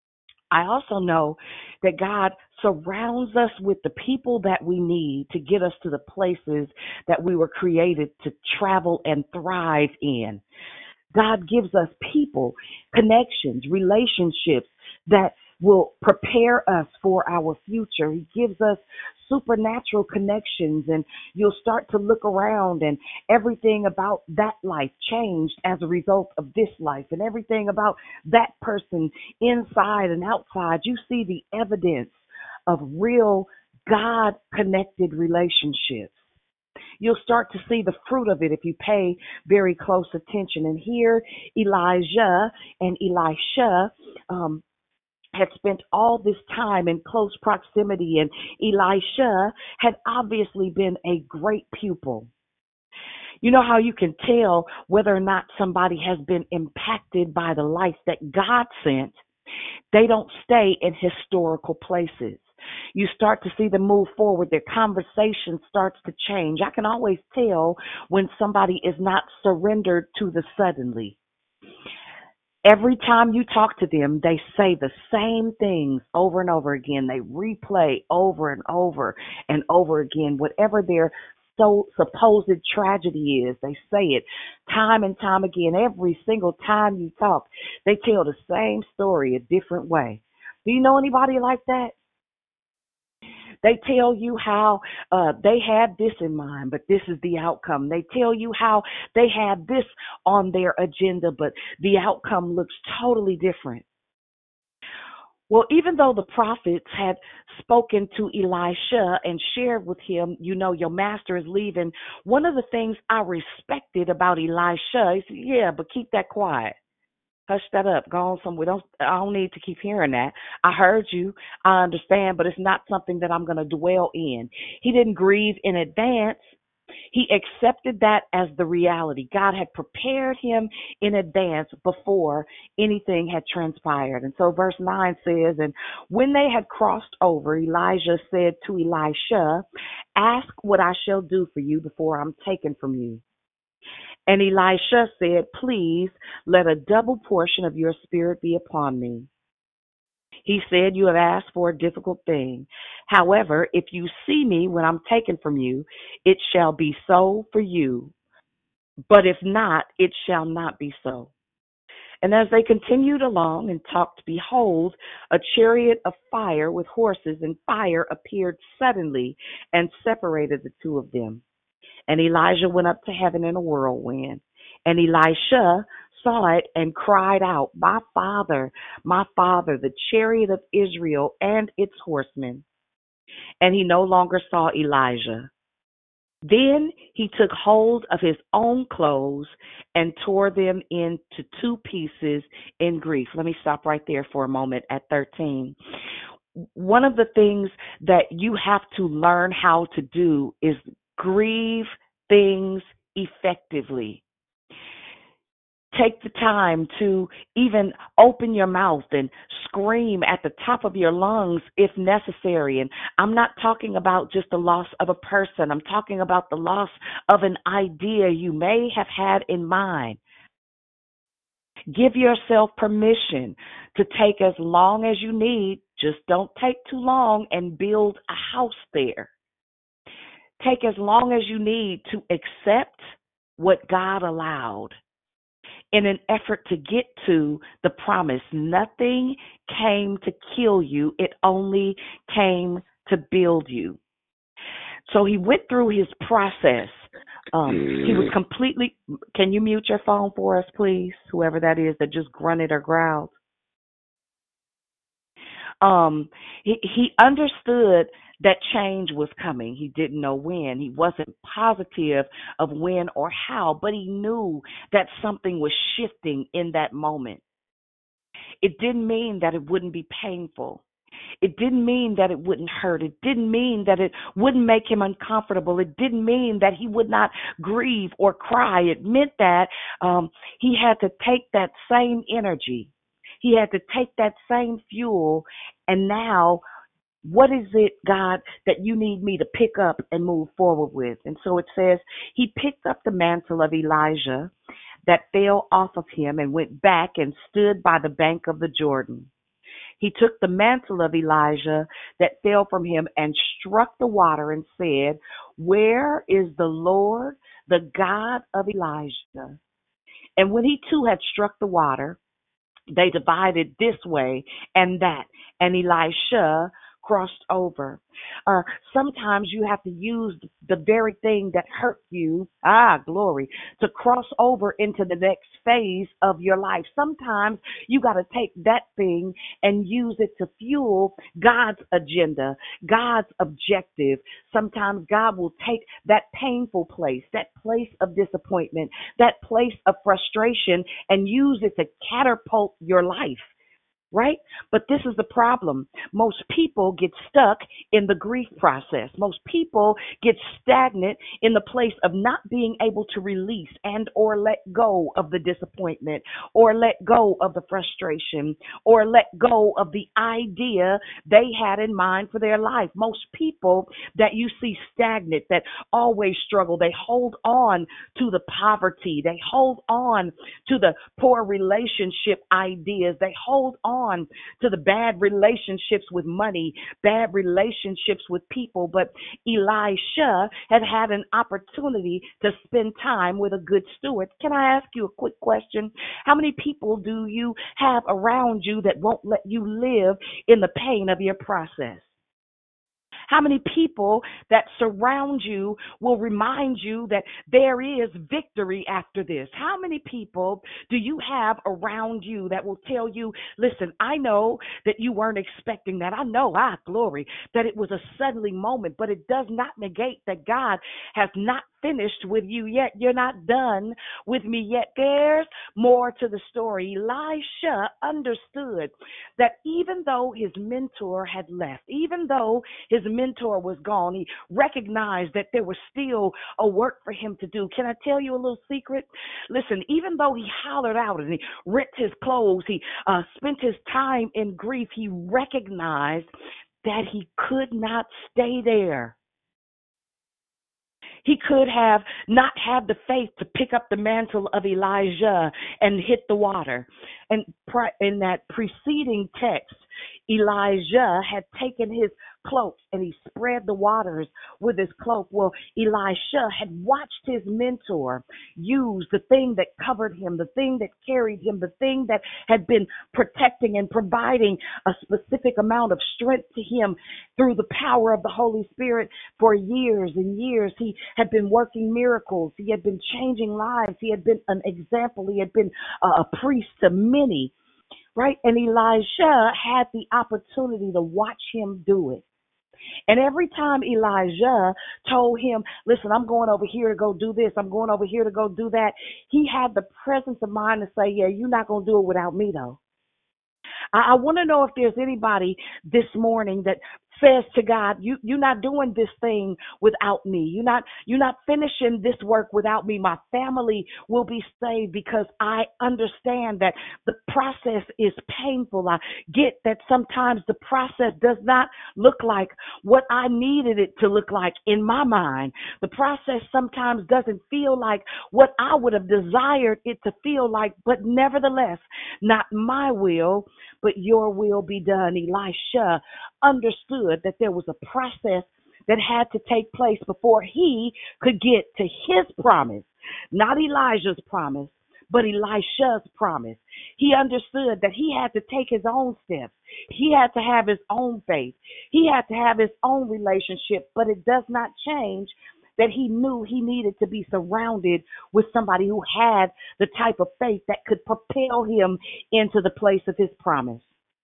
I also know that God surrounds us with the people that we need to get us to the places that we were created to travel and thrive in. God gives us people, connections, relationships that will prepare us for our future. He gives us supernatural connections, and you'll start to look around and everything about that life changed as a result of this life, and everything about that person inside and outside. You see the evidence of real God-connected relationships. You'll start to see the fruit of it if you pay very close attention. And here, Elijah and Elisha um, had spent all this time in close proximity, and Elisha had obviously been a great pupil. You know how you can tell whether or not somebody has been impacted by the life that God sent? They don't stay in historical places. You start to see them move forward. Their conversation starts to change. I can always tell when somebody is not surrendered to the suddenly. Every time you talk to them, they say the same things over and over again. They replay over and over and over again. Whatever their so supposed tragedy is, they say it time and time again. Every single time you talk, they tell the same story a different way. Do you know anybody like that? They tell you how uh, they had this in mind, but this is the outcome. They tell you how they had this on their agenda, but the outcome looks totally different. Well, even though the prophets had spoken to Elisha and shared with him, you know, your master is leaving, one of the things I respected about Elisha, he said, yeah, but keep that quiet. Hush that up. Go on somewhere. Don't, I don't need to keep hearing that. I heard you. I understand, but it's not something that I'm going to dwell in. He didn't grieve in advance. He accepted that as the reality. God had prepared him in advance before anything had transpired. And so verse nine says, and when they had crossed over, Elijah said to Elisha, ask what I shall do for you before I'm taken from you. And Elisha said, please let a double portion of your spirit be upon me. He said, you have asked for a difficult thing. However, if you see me when I'm taken from you, it shall be so for you. But if not, it shall not be so. And as they continued along and talked, behold, a chariot of fire with horses and fire appeared suddenly and separated the two of them. And Elijah went up to heaven in a whirlwind. And Elisha saw it and cried out, my father, my father, the chariot of Israel and its horsemen. And he no longer saw Elijah. Then he took hold of his own clothes and tore them into two pieces in grief. Let me stop right there for a moment at thirteen. One of the things that you have to learn how to do is grieve things effectively. Take the time to even open your mouth and scream at the top of your lungs if necessary. And I'm not talking about just the loss of a person. I'm talking about the loss of an idea you may have had in mind. Give yourself permission to take as long as you need. Just don't take too long and build a house there. Take as long as you need to accept what God allowed in an effort to get to the promise. Nothing came to kill you. It only came to build you. So he went through his process. Um, he was completely, can you mute your phone for us, please? Whoever that is that just grunted or growled. Um, he, he understood that change was coming. He didn't know when. He wasn't positive of when or how, but he knew that something was shifting in that moment. It didn't mean that it wouldn't be painful. It didn't mean that it wouldn't hurt. It didn't mean that it wouldn't make him uncomfortable. It didn't mean that he would not grieve or cry. It meant that um, he had to take that same energy. He had to take that same fuel, and now, what is it, God, that you need me to pick up and move forward with? And so it says he picked up the mantle of Elijah that fell off of him and went back and stood by the bank of the Jordan. He took the mantle of Elijah that fell from him and struck the water and said, "Where is the Lord, the God of Elijah?" And when he too had struck the water, they divided this way and that, and Elisha crossed over. Uh, sometimes you have to use the very thing that hurt you, ah, glory, to cross over into the next phase of your life. Sometimes you got to take that thing and use it to fuel God's agenda, God's objective. Sometimes God will take that painful place, that place of disappointment, that place of frustration, and use it to catapult your life. Right? But this is the problem. Most people get stuck in the grief process. Most people get stagnant in the place of not being able to release and or let go of the disappointment, or let go of the frustration, or let go of the idea they had in mind for their life. Most people that you see stagnant, that always struggle, they hold on to the poverty. They hold on to the poor relationship ideas. They hold on on to the bad relationships with money, bad relationships with people. But Elisha had had an opportunity to spend time with a good steward. Can I ask you a quick question? How many people do you have around you that won't let you live in the pain of your process? How many people that surround you will remind you that there is victory after this? How many people do you have around you that will tell you, listen, I know that you weren't expecting that. I know, ah, glory, that it was a suddenly moment, but it does not negate that God has not finished with you yet. You're not done with me yet. There's more to the story. Elisha understood that even though his mentor had left, even though his mentor was gone, he recognized that there was still a work for him to do. Can I tell you a little secret? Listen, even though he hollered out and he ripped his clothes, he uh, spent his time in grief, he recognized that he could not stay there. He could have not had the faith to pick up the mantle of Elijah and hit the water. And in that preceding text, Elijah had taken his cloak and he spread the waters with his cloak. Well, Elisha had watched his mentor use the thing that covered him, the thing that carried him, the thing that had been protecting and providing a specific amount of strength to him through the power of the Holy Spirit for years and years. He had been working miracles. He had been changing lives. He had been an example. He had been a priest to many. Right? And Elisha had the opportunity to watch him do it. And every time Elijah told him, listen, I'm going over here to go do this, I'm going over here to go do that, he had the presence of mind to say, yeah, you're not going to do it without me, though. I, I want to know if there's anybody this morning that says to God, you, you're not doing this thing without me. You're not, you're not finishing this work without me. My family will be saved because I understand that the process is painful. I get that sometimes the process does not look like what I needed it to look like in my mind. The process sometimes doesn't feel like what I would have desired it to feel like, but nevertheless, not my will, but your will be done. Elisha understood that there was a process that had to take place before he could get to his promise, not Elijah's promise, but Elisha's promise. He understood that he had to take his own steps. He had to have his own faith. He had to have his own relationship, but it does not change that he knew he needed to be surrounded with somebody who had the type of faith that could propel him into the place of his promise.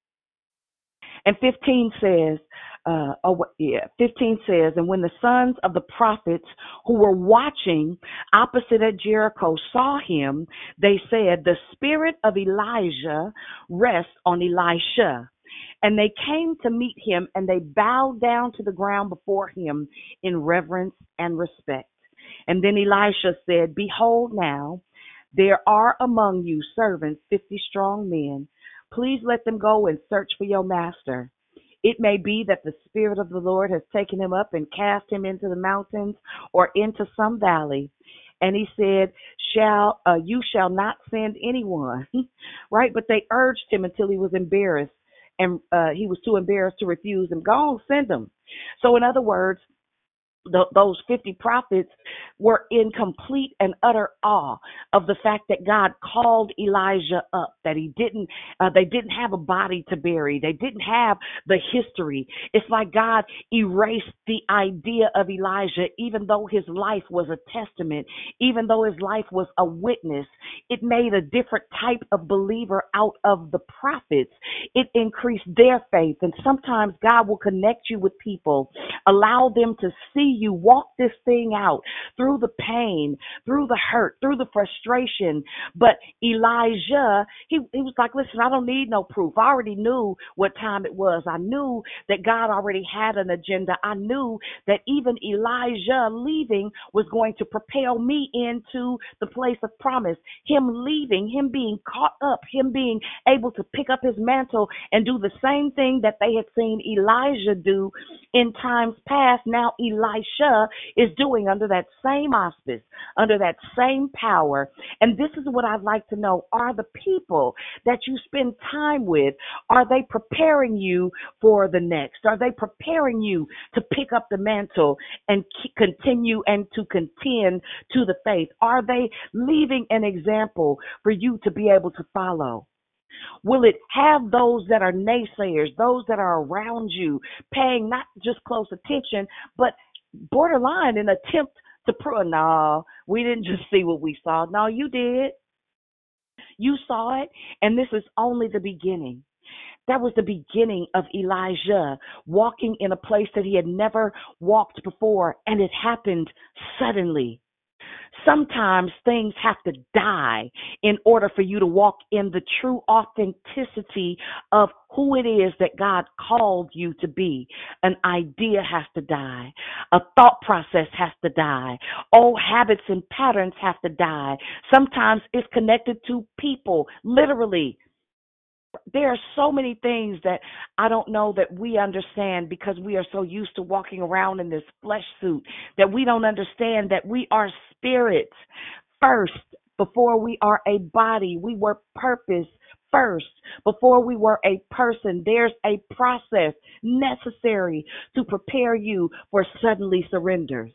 And fifteen says, uh, oh, yeah, fifteen says, and when the sons of the prophets who were watching opposite at Jericho saw him, they said, the spirit of Elijah rests on Elisha. And they came to meet him, and they bowed down to the ground before him in reverence and respect. And then Elisha said, behold now, there are among you servants, fifty strong men. Please let them go and search for your master. It may be that the Spirit of the Lord has taken him up and cast him into the mountains or into some valley. And he said, "Shall uh, you shall not send anyone," right? But they urged him until he was embarrassed, and uh, he was too embarrassed to refuse them. Go on, send them. So in other words, The, those fifty prophets were in complete and utter awe of the fact that God called Elijah up, that he didn't, uh, they didn't have a body to bury. They didn't have the history. It's like God erased the idea of Elijah, even though his life was a testament, even though his life was a witness. It made a different type of believer out of the prophets. It increased their faith. And sometimes God will connect you with people, allow them to see you walk this thing out through the pain, through the hurt, through the frustration. But Elijah, he, he was like, listen, I don't need no proof. I already knew what time it was. I knew that God already had an agenda. I knew that even Elijah leaving was going to propel me into the place of promise. Him leaving, him being caught up, him being able to pick up his mantle and do the same thing that they had seen Elijah do in times past. Now Elijah is doing under that same auspice, under that same power. And this is what I'd like to know. Are the people that you spend time with, are they preparing you for the next? Are they preparing you to pick up the mantle and continue and to contend to the faith? Are they leaving an example for you to be able to follow? Will it have those that are naysayers, those that are around you, paying not just close attention, but borderline an attempt to prove, no, we didn't just see what we saw. No, you did. You saw it, and this is only the beginning. That was the beginning of Elijah walking in a place that he had never walked before, and it happened suddenly. Sometimes things have to die in order for you to walk in the true authenticity of who it is that God called you to be. An idea has to die. A thought process has to die. Old habits and patterns have to die. Sometimes it's connected to people, literally. There are so many things that I don't know that we understand because we are so used to walking around in this flesh suit that we don't understand that we are spirits first before we are a body. We were purpose first before we were a person. There's a process necessary to prepare you for suddenly surrenders.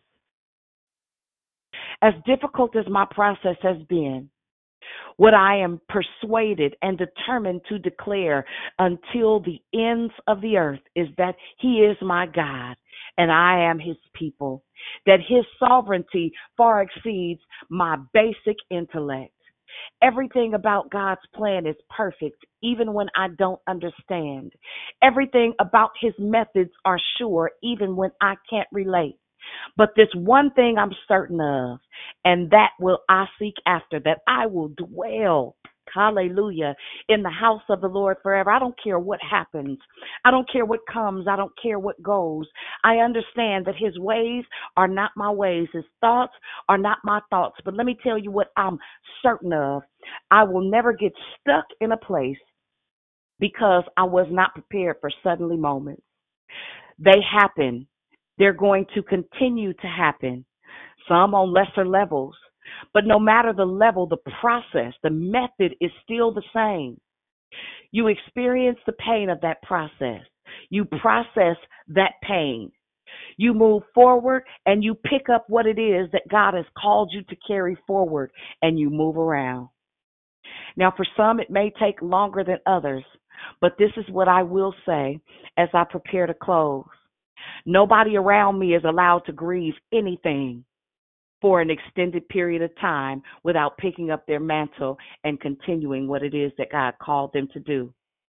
As difficult as my process has been, what I am persuaded and determined to declare until the ends of the earth is that he is my God and I am his people, that his sovereignty far exceeds my basic intellect. Everything about God's plan is perfect, even when I don't understand. Everything about his methods are sure, even when I can't relate. But this one thing I'm certain of, and that will I seek after, that I will dwell, hallelujah, in the house of the Lord forever. I don't care what happens. I don't care what comes. I don't care what goes. I understand that his ways are not my ways. His thoughts are not my thoughts. But let me tell you what I'm certain of. I will never get stuck in a place because I was not prepared for suddenly moments. They happen. They're going to continue to happen, some on lesser levels. But no matter the level, the process, the method is still the same. You experience the pain of that process. You process that pain. You move forward and you pick up what it is that God has called you to carry forward, and you move around. Now, for some, it may take longer than others, but this is what I will say as I prepare to close. Nobody around me is allowed to grieve anything for an extended period of time without picking up their mantle and continuing what it is that God called them to do.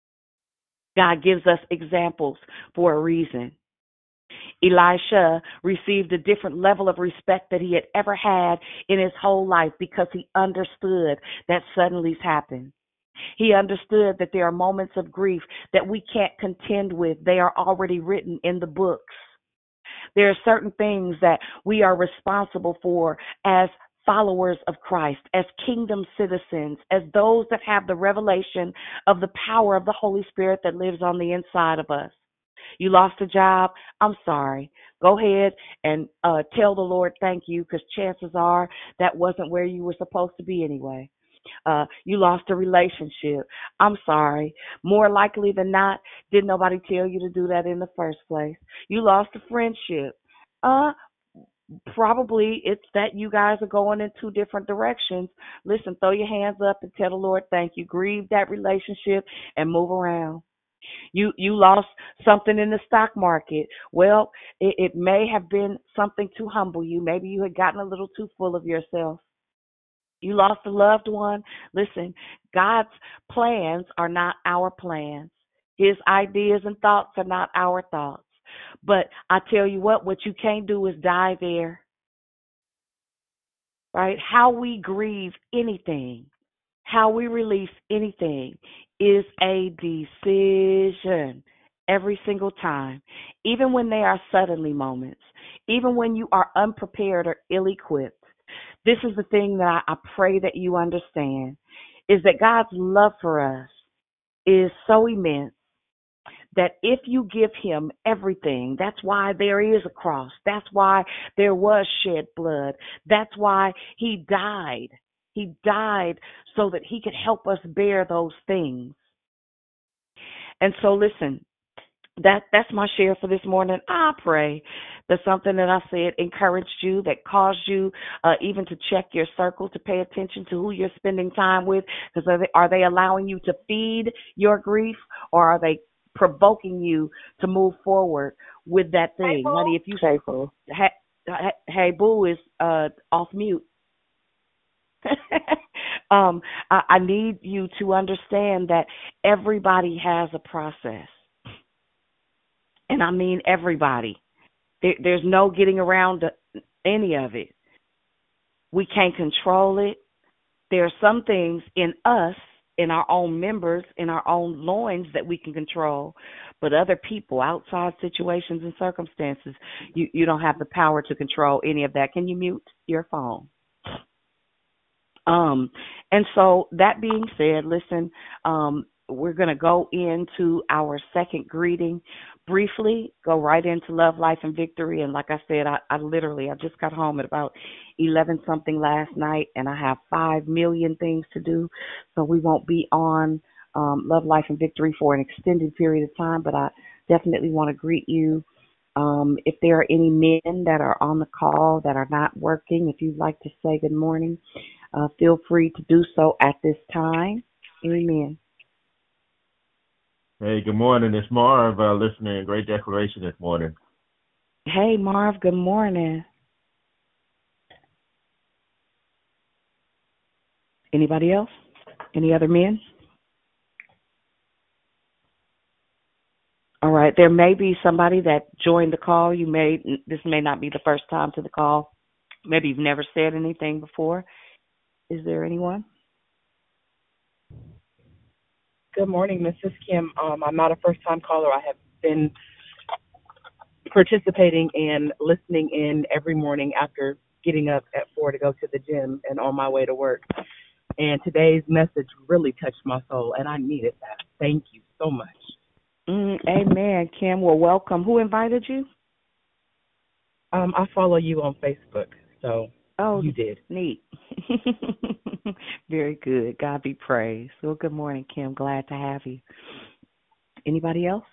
God gives us examples for a reason. Elisha received a different level of respect that he had ever had in his whole life because he understood that suddenlies happen. He understood that there are moments of grief that we can't contend with. They are already written in the books. There are certain things that we are responsible for as followers of Christ, as kingdom citizens, as those that have the revelation of the power of the Holy Spirit that lives on the inside of us. You lost a job? I'm sorry. Go ahead and uh, tell the Lord thank you, because chances are that wasn't where you were supposed to be anyway. Uh, you lost a relationship. I'm sorry. More likely than not, didn't nobody tell you to do that in the first place. You lost a friendship. Uh, probably it's that you guys are going in two different directions. Listen, throw your hands up and tell the Lord thank you. Grieve that relationship and move around. You you lost something in the stock market. Well, it, it may have been something to humble you. Maybe you had gotten a little too full of yourself. You lost a loved one. Listen, God's plans are not our plans. His ideas and thoughts are not our thoughts. But I tell you what, what you can't do is die there. Right? How we grieve anything, how we release anything is a decision every single time, even when they are suddenly moments, even when you are unprepared or ill-equipped. This is the thing that I, I pray that you understand, is that God's love for us is so immense that if you give him everything, that's why there is a cross. That's why there was shed blood. That's why he died. He died so that he could help us bear those things. And so listen, that that's my share for this morning. I pray that something that I said encouraged you, that caused you uh, even to check your circle, to pay attention to who you're spending time with, because are they, are they allowing you to feed your grief, or are they provoking you to move forward with that thing? Hey, honey, if you hey, Boo. Hey, hey, hey, Boo is uh, off mute. um, I, I need you to understand that everybody has a process. And I mean everybody. There, there's no getting around any of it. We can't control it. There are some things in us, in our own members, in our own loins that we can control. But other people, outside situations and circumstances, you, you don't have the power to control any of that. Can you mute your phone? Um, and so that being said, listen, um, we're going to go into our second greeting briefly, go right into Love, Life, and Victory. And like I said, I, I literally, I just got home at about eleven something last night, and I have five million things to do. So we won't be on um, Love, Life, and Victory for an extended period of time, but I definitely want to greet you. Um, if there are any men that are on the call that are not working, if you'd like to say good morning, uh, feel free to do so at this time. Amen. Hey, good morning. It's Marv uh, listening. Great declaration this morning. Hey, Marv. Good morning. Anybody else? Any other men? All right. There may be somebody that joined the call. You may this may not be the first time to the call. Maybe you've never said anything before. Is there anyone? Good morning, Missus Kim. Um, I'm not a first-time caller. I have been participating and listening in every morning after getting up at four to go to the gym and on my way to work. And today's message really touched my soul, and I needed that. Thank you so much. Mm, amen, Kim. Well, welcome. Who invited you? Um, I follow you on Facebook, so oh, you did. Neat. Very good. God be praised. Well, good morning, Kim. Glad to have you. Anybody else?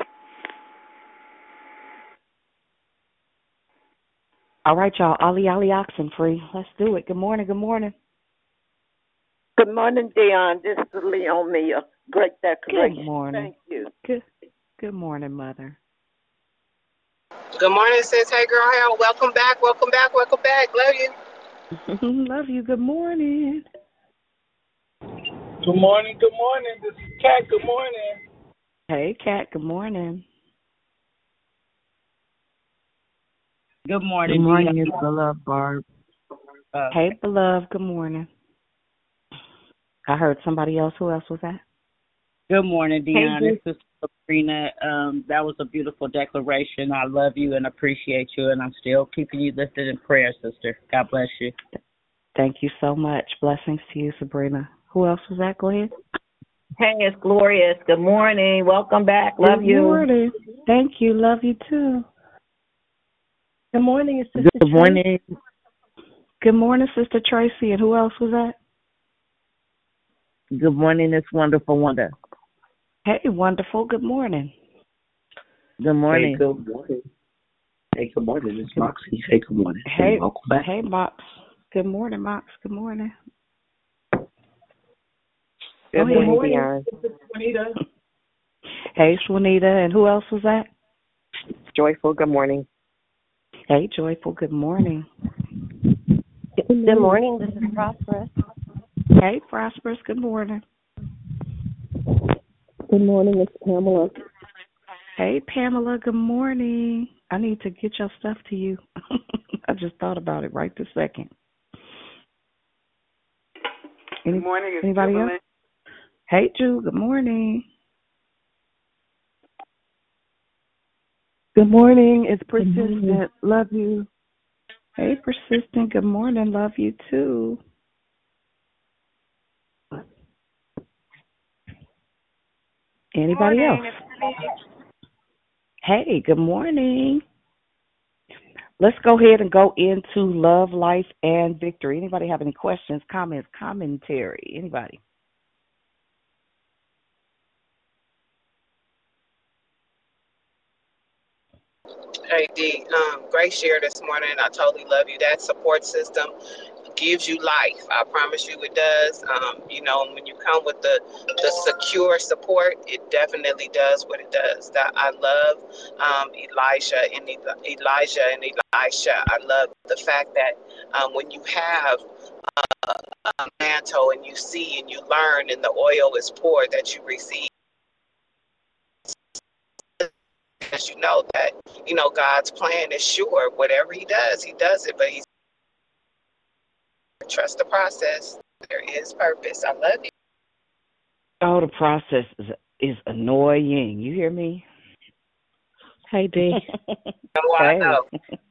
All right, y'all. Ali Ali Oxenfree. Let's do it. Good morning. Good morning. Good morning, Dion. This is Leon Mia. Great decoration. Good morning. Thank you. Good. Good morning, Mother. Good morning, sis. Hey, girl. Hey, welcome back. Welcome back. Welcome back. Love you. Love you. Good morning. Good morning. Good morning. This is Kat. Good morning. Hey, Kat. Good morning. Good morning. Good morning, it's beloved Barb. Uh, hey, beloved. Good morning. I heard somebody else. Who else was that? Good morning, Dion. Hey, this is Sabrina. Um, that was a beautiful declaration. I love you and appreciate you, and I'm still keeping you lifted in prayer, sister. God bless you. Thank you so much. Blessings to you, Sabrina. Who else was that? Go ahead. Hey, it's Glorious. Good morning. Welcome back. Love Good you. Good morning. Thank you. Love you, too. Good morning, it's Sister Good morning. Tracy. Good morning, Sister Tracy. And who else was that? Good morning, it's Wonderful Wanda. Hey, Wonderful. Good morning. Good morning. Hey, good morning. Hey, good morning. It's Moxie. Hey, good morning. Hey, hey welcome back. Hey, Mox. Good morning, Mox. Good morning. Good Go morning, ahead. Dion. Hey, Swanita. And who else was that? Joyful. Good morning. Hey, Joyful. Good morning. Good morning. This is Prosperous. Hey, Prosperous. Good morning. Good morning. It's Pamela. Hey, Pamela. Good morning. I need to get your stuff to you. I just thought about it right this second. Any, good morning. It's anybody Jubilant. else? Hey, Ju. Good morning. Good morning. It's Persistent. Morning. Love you. Hey, Persistent. Good morning. Love you, too. Anybody morning. else? Hey, good morning. Let's go ahead and go into love, life, and victory. Anybody have any questions, comments, commentary? Anybody? Hey, D, um, great share this morning. I totally love you. That support system gives you life. I promise you it does. Um, you know, when you come with the, the secure support, it definitely does what it does. That I love um, Elijah and Eli- Elijah and Elisha. I love the fact that um, when you have uh, a mantle and you see and you learn and the oil is poured, that you receive. As you know that, you know, God's plan is sure. Whatever he does, he does it, but he's trust the process. There is purpose. I love you. Oh, the process is, is annoying. You hear me? Hey, D. Oh, I know.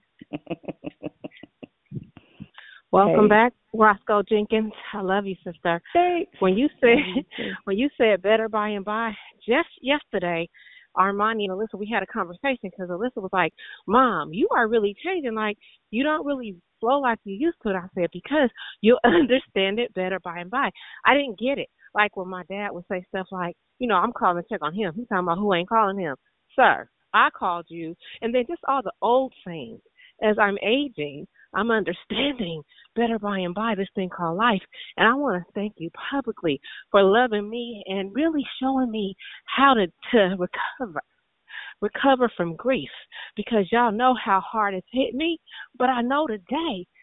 Welcome Hey. back, Roscoe Jenkins. I love you, sister. Thanks. When you said when you said better by and by, just yesterday, Armani and Alyssa, we had a conversation because Alyssa was like, Mom, you are really changing. Like, you don't really flow like you used to. And I said, because you'll understand it better by and by. I didn't get it. Like when my dad would say stuff like, you know, I'm calling to check on him. He's talking about who ain't calling him. Sir, I called you. And then just all the old sayings. As I'm aging, I'm understanding better by and by this thing called life. And I want to thank you publicly for loving me and really showing me how to, to recover, recover from grief, because y'all know how hard it's hit me. But I know today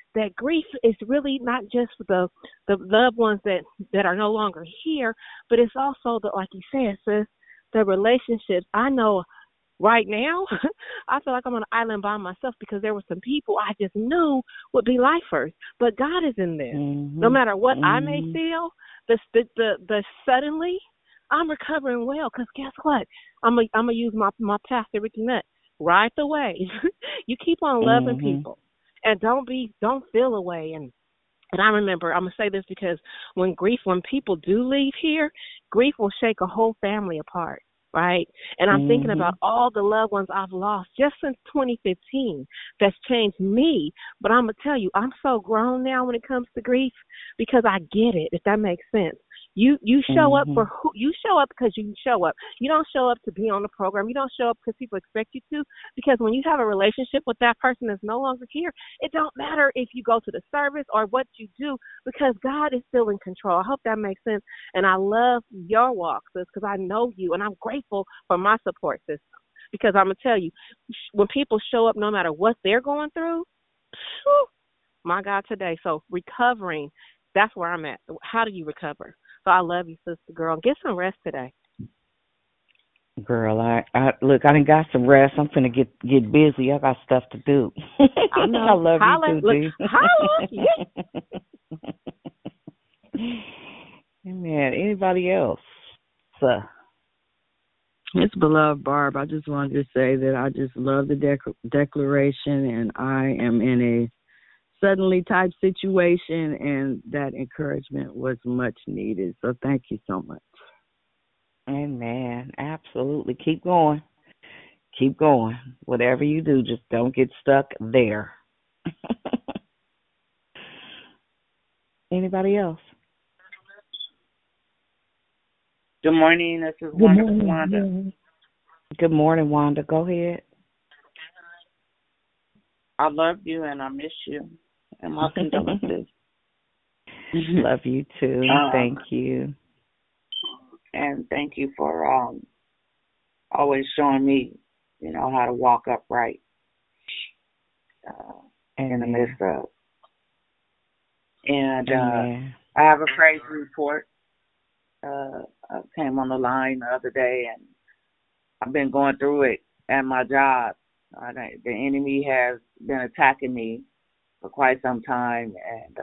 that grief is really not just for the the loved ones that that are no longer here, but it's also the, like you said, sis, the relationships. I know right now, I feel like I'm on an island by myself because there were some people I just knew would be lifers, but God is in there. Mm-hmm. No matter what mm-hmm. I may feel, the the the, the suddenly, I'm recovering well. Because guess what? I'm a, I'm gonna use my my pastor Ricky Nutt. Ride the wave. You keep on loving mm-hmm. people, and don't be don't feel away. And and I remember, I'm gonna say this because when grief, when people do leave here, grief will shake a whole family apart. Right? And I'm mm-hmm. thinking about all the loved ones I've lost just since twenty fifteen. That's changed me. But I'm going to tell you, I'm so grown now when it comes to grief because I get it, if that makes sense. You you show mm-hmm. up for who you show up because you show up. You don't show up to be on the program. You don't show up because people expect you to. Because when you have a relationship with that person that's no longer here, it don't matter if you go to the service or what you do because God is still in control. I hope that makes sense. And I love your walk, sis, because I know you, and I'm grateful for my support system. Because I'm gonna tell you, when people show up, no matter what they're going through, whew, my God, today. So recovering, that's where I'm at. How do you recover? So I love you, sister girl. Get some rest today. Girl, I, I look, I done got some rest. I'm finna get get busy. I got stuff to do. I know. I love Holla, you too, look, G. Holla. Man, anybody else? So. It's beloved Barb. I just wanted to say that I just love the dec- declaration, and I am in a suddenly type situation, and that encouragement was much needed. So thank you so much. Amen. Absolutely. Keep going. Keep going. Whatever you do, just don't get stuck there. Anybody else? Good morning. This is Good Wonderful morning, Wanda. Wanda. Good morning, Wanda. Go ahead. I love you and I miss you. And my condolences. Love you too. Um, thank you. And thank you for um, always showing me, you know, how to walk upright uh, in the midst of. And uh, I have a praise report. Uh, I came on the line the other day, and I've been going through it at my job. Uh, the enemy has been attacking me for quite some time, and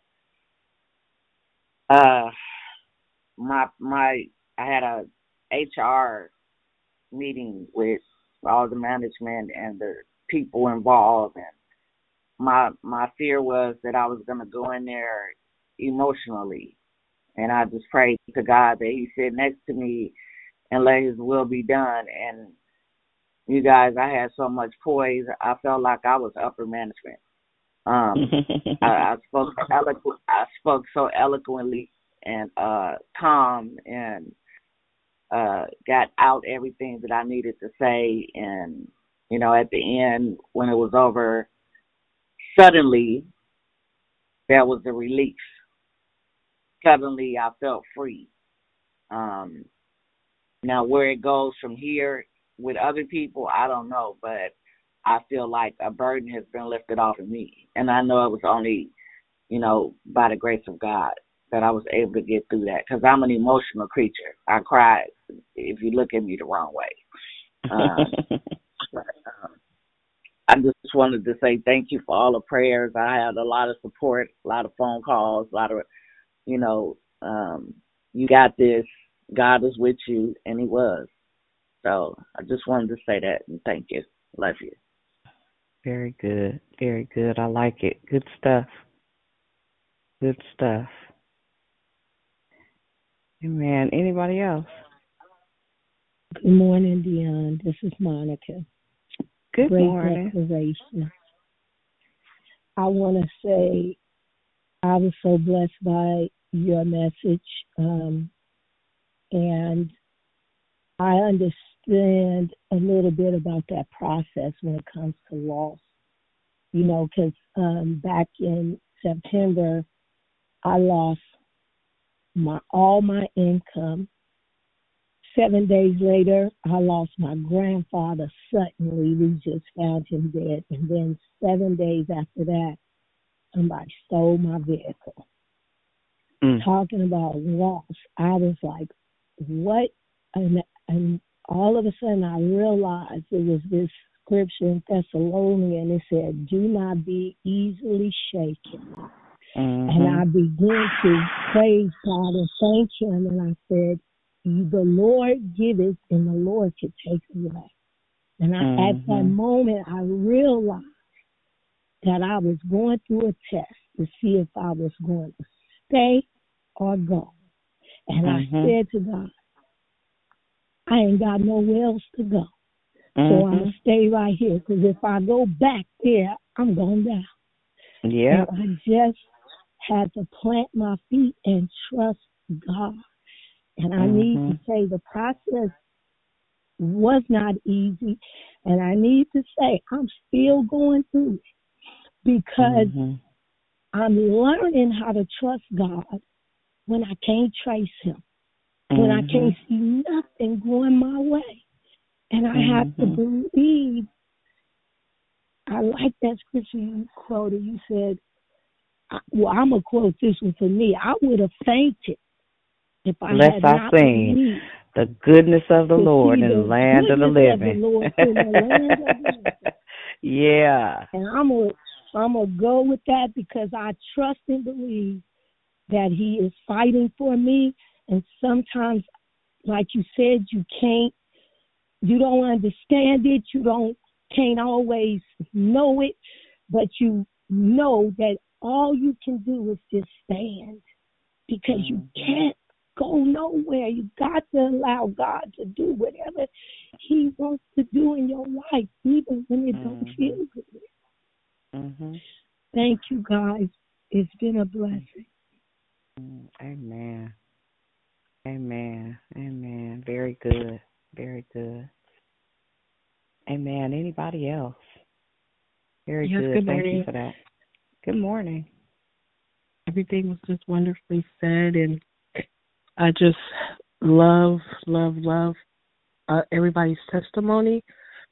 uh, uh, my my I had a H R meeting with all the management and the people involved, and my my fear was that I was going to go in there emotionally, and I just prayed to God that He sit next to me and let His will be done. And you guys, I had so much poise. I felt like I was upper management. Um, I, I spoke eloqu- I spoke so eloquently and uh, calm, and uh, got out everything that I needed to say. And you know, at the end, when it was over, suddenly there was a relief. Suddenly, I felt free. Um, now, where it goes from here with other people, I don't know, but I feel like a burden has been lifted off of me. And I know it was only, you know, by the grace of God that I was able to get through that, because I'm an emotional creature. I cry if you look at me the wrong way. Um, but, um, I just wanted to say thank you for all the prayers. I had a lot of support, a lot of phone calls, a lot of, you know, um, you got this, God is with you, and He was. So I just wanted to say that, and thank you. Love you. Very good. Very good. I like it. Good stuff. Good stuff. Amen. Anybody else? Good morning, Dion. This is Monica. Good Great morning. declaration. I want to say I was so blessed by your message, um, and I understand a little bit about that process when it comes to loss. You know, because um, back in September, I lost my all my income. Seven days later, I lost my grandfather suddenly. We just found him dead. And then seven days after that, somebody stole my vehicle. Mm. Talking about loss, I was like, what? And, and all of a sudden I realized it was this scripture in Thessalonians, and it said, do not be easily shaken. Mm-hmm. And I began to praise God and thank him, and I said, the Lord giveth and the Lord can take away. And I, Mm-hmm. at that moment, I realized that I was going through a test to see if I was going to stay or go. And Mm-hmm. I said to God, I ain't got nowhere else to go. Mm-hmm. So I'm going to stay right here, because if I go back there, I'm going down. Yeah. And I just had to plant my feet and trust God. And I Mm-hmm. need to say the process was not easy. And I need to say I'm still going through it, because Mm-hmm. I'm learning how to trust God when I can't trace him, when I Mm-hmm. can't see nothing going my way. And I Mm-hmm. have to believe. I like that scripture you quoted. You said, well, I'm going to quote this one for me. I would have fainted if I Lest had I not seen believed the goodness of the to Lord see in the the land of the goodness of the living. Lord in the land of the living. Yeah. And I'm going to I'm gonna go with that, because I trust and believe that he is fighting for me. And sometimes, like you said, you can't, you don't understand it. You don't, can't always know it, but you know that all you can do is just stand, because Mm-hmm. you can't go nowhere. You got to allow God to do whatever he wants to do in your life, even when it Mm-hmm. don't feel good. Mm-hmm. Thank you, guys. It's been a blessing. Amen. Amen. Amen. Very good. Very good. Amen. Anybody else? Very Yes, good. good Thank you morning. for that. Good morning. Everything was just wonderfully said, and I just love, love, love uh, everybody's testimony.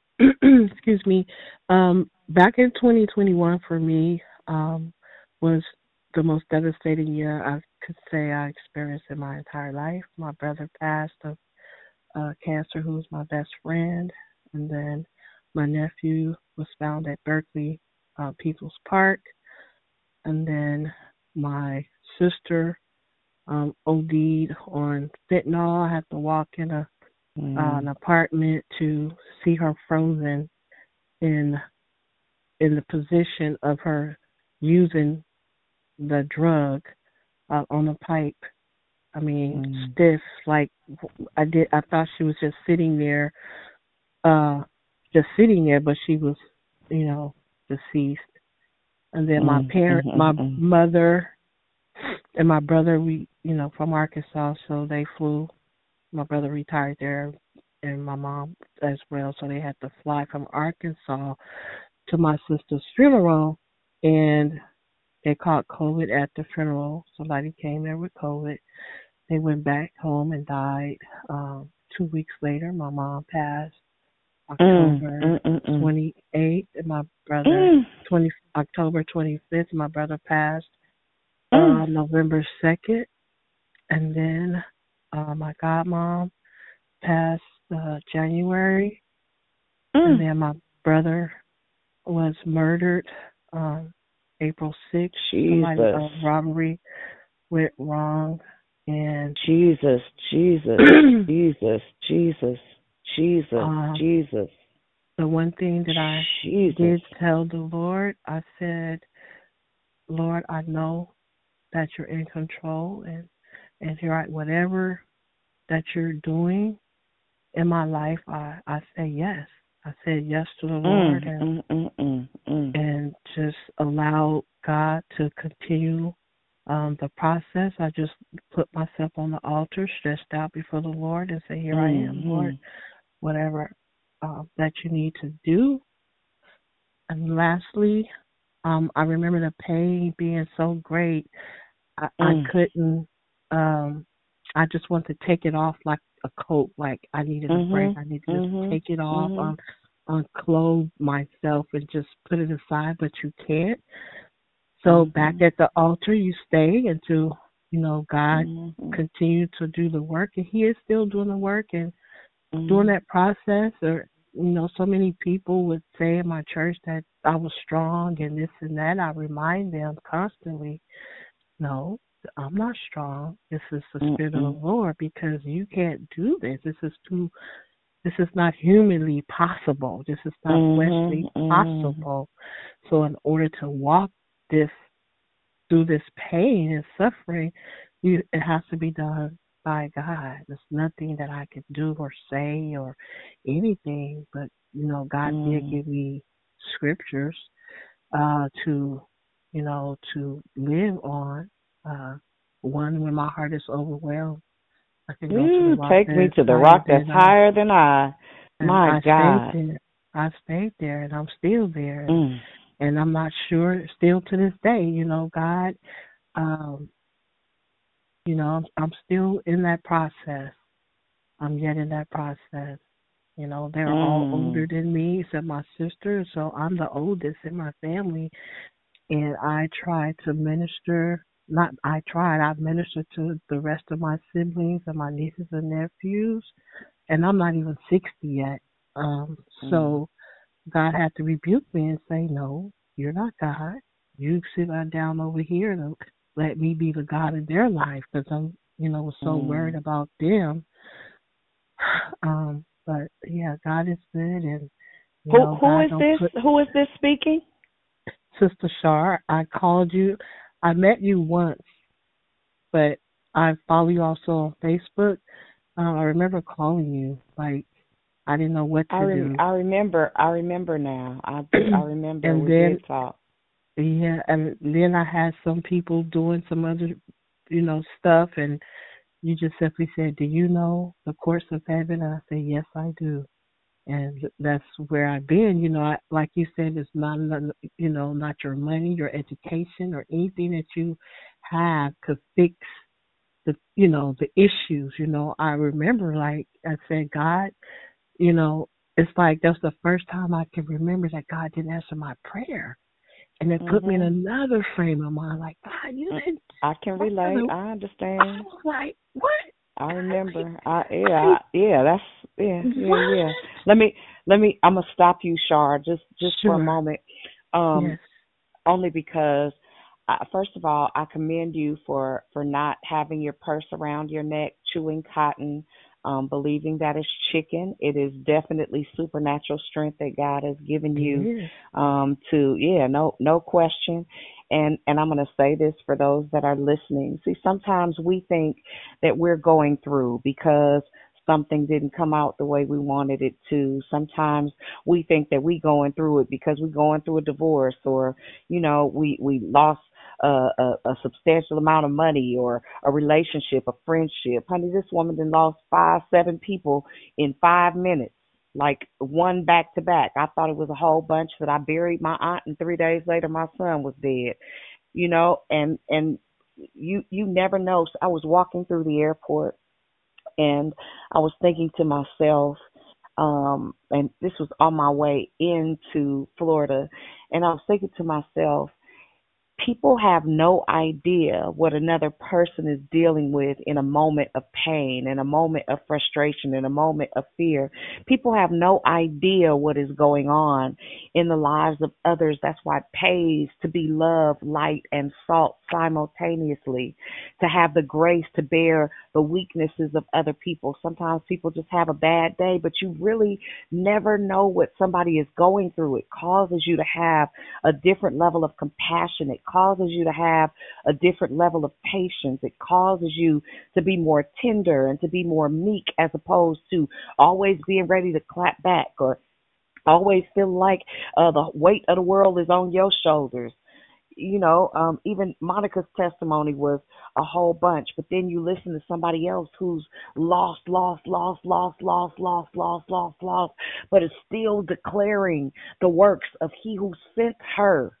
Excuse me. Um, back in twenty twenty-one for me um, was the most devastating year I could say I experienced in my entire life. My brother passed of uh, cancer, who was my best friend, and then my nephew was found at Berkeley uh, People's Park, and then my sister um, OD'd on fentanyl. I had to walk in a Mm. uh, an apartment to see her frozen in in the position of her using the drug uh, on the pipe. I mean, Mm. stiff. Like I did. I thought she was just sitting there, uh, just sitting there, but she was, you know, deceased. And then my Mm. parent, Mm. my Mm. mother, and my brother, we, you know, from Arkansas, so they flew. My brother retired there, and my mom as well, so they had to fly from Arkansas to my sister's funeral, and they caught COVID at the funeral. Somebody came there with COVID. They went back home and died. Um, two weeks later, my mom passed October Mm. Mm. Mm. twenty-eighth, and my brother, Mm. twenty October twenty-fifth, my brother passed Mm. uh, November second, and then uh, my godmom passed uh, January, and Mm. then my brother was murdered um, April sixth. Somebody Jesus. uh, robbery went wrong, and Jesus. Jesus. Jesus. Jesus. Jesus. um, Jesus. the one thing that I Jesus. did tell the Lord, I said, Lord, I know that you're in control, and and you're right, whatever that you're doing in my life, I, I say yes. I said yes to the Lord, Mm. and Mm. Mm. Mm. Mm. and just allow God to continue um, the process. I just put myself on the altar, stretched out before the Lord, and say, here I am, Lord, Mm. whatever uh, that you need to do. And lastly, um, I remember the pain being so great, I, I Mm. couldn't, um, I just wanted to take it off like a coat, like I needed a break. Mhm. I needed to just Mhm. take it off, Mhm. um, unclothe myself and just put it aside, but you can't. So back at the altar, you stay until, you know, God Mm-hmm. continue to do the work, and He is still doing the work. And Mm-hmm. during that process, or you know, so many people would say in my church that I was strong and this and that. I remind them constantly, no, I'm not strong. This is the Spirit of the Mm-mm. Lord, because you can't do this. This is too. This is not humanly possible. This is not fleshly Mm-hmm. Mm-hmm. possible. So in order to walk this through this pain and suffering, you, it has to be done by God. There's nothing that I can do or say or anything, but you know, God did Mm. give me scriptures uh, to, you know, to live on. Uh, one, when my heart is overwhelmed, I can go to the Ooh, rock take that me is to the higher rock that's than I. higher than I. And My I stayed God. there. I stayed there, and I'm still there, and, Mm. and I'm not sure still to this day. You know, God, um, you know, I'm, I'm still in that process. I'm yet in that process. You know, they're all older Mm. than me, except my sister, so I'm the oldest in my family, and I try to minister. Not I tried. I've ministered to the rest of my siblings and my nieces and nephews, and I'm not even sixty yet. Um, Mm. so God had to rebuke me and say, no, you're not God. You sit down over here and let me be the God of their life, because I'm, you know, was so worried Mm. about them. Um, but yeah, God is good, and you Who know, who God is don't put. this? Who is this speaking? Sister Shar, I called you. I met you once, but I follow you also on Facebook. Uh, I remember calling you, like I didn't know what I to rem- do. I remember I remember now. I do I remember And we then did talk. yeah, and then I had some people doing some other, you know, stuff, and you just simply said, "Do you know the courts of heaven?" And I said, "Yes, I do." And that's where I've been. You know, I, like you said, it's not, none- you know, not your money, your education, or anything that you have to fix the, you know, the issues. You know, I remember, like I said, God, you know, it's like that's the first time I can remember that God didn't answer my prayer. And it put me in Mhm. another frame of mind, like, God, you Mm. didn't. I can I relate. I I understand. was like, what? I remember. I Like, yeah, I, yeah, that's yeah, yeah, what? yeah. Let me let me I'm gonna stop you, Shar, just just for a Sure. moment. Um Yes. only because uh, first of all, I commend you for for not having your purse around your neck, chewing cotton, um, believing that it's chicken. It is definitely supernatural strength that God has given It you. is. Um, to yeah, no no question. And and I'm going to say this for those that are listening. See, sometimes we think that we're going through because something didn't come out the way we wanted it to. Sometimes we think that we going through it because we're going through a divorce, or you know, we we lost a, a, a substantial amount of money, or a relationship, a friendship. Honey, this woman then lost five, seven people in five minutes, like one back to back. I thought it was a whole bunch that I buried my aunt, and three days later my son was dead. You know, and and you you never know. So I was walking through the airport, and I was thinking to myself, um, and this was on my way into Florida, and I was thinking to myself, people have no idea what another person is dealing with in a moment of pain, in a moment of frustration, in a moment of fear. People have no idea what is going on in the lives of others. That's why it pays to be love, light, and salt simultaneously, to have the grace to bear the weaknesses of other people. Sometimes people just have a bad day, but you really never know what somebody is going through. It causes you to have a different level of compassion. It causes you to have a different level of patience. It causes you to be more tender and to be more meek, as opposed to always being ready to clap back, or always feel like uh, the weight of the world is on your shoulders. You know, um, even Monica's testimony was a whole bunch, but then you listen to somebody else who's lost, lost, lost, lost, lost, lost, lost, lost, lost, but is still declaring the works of He who sent her,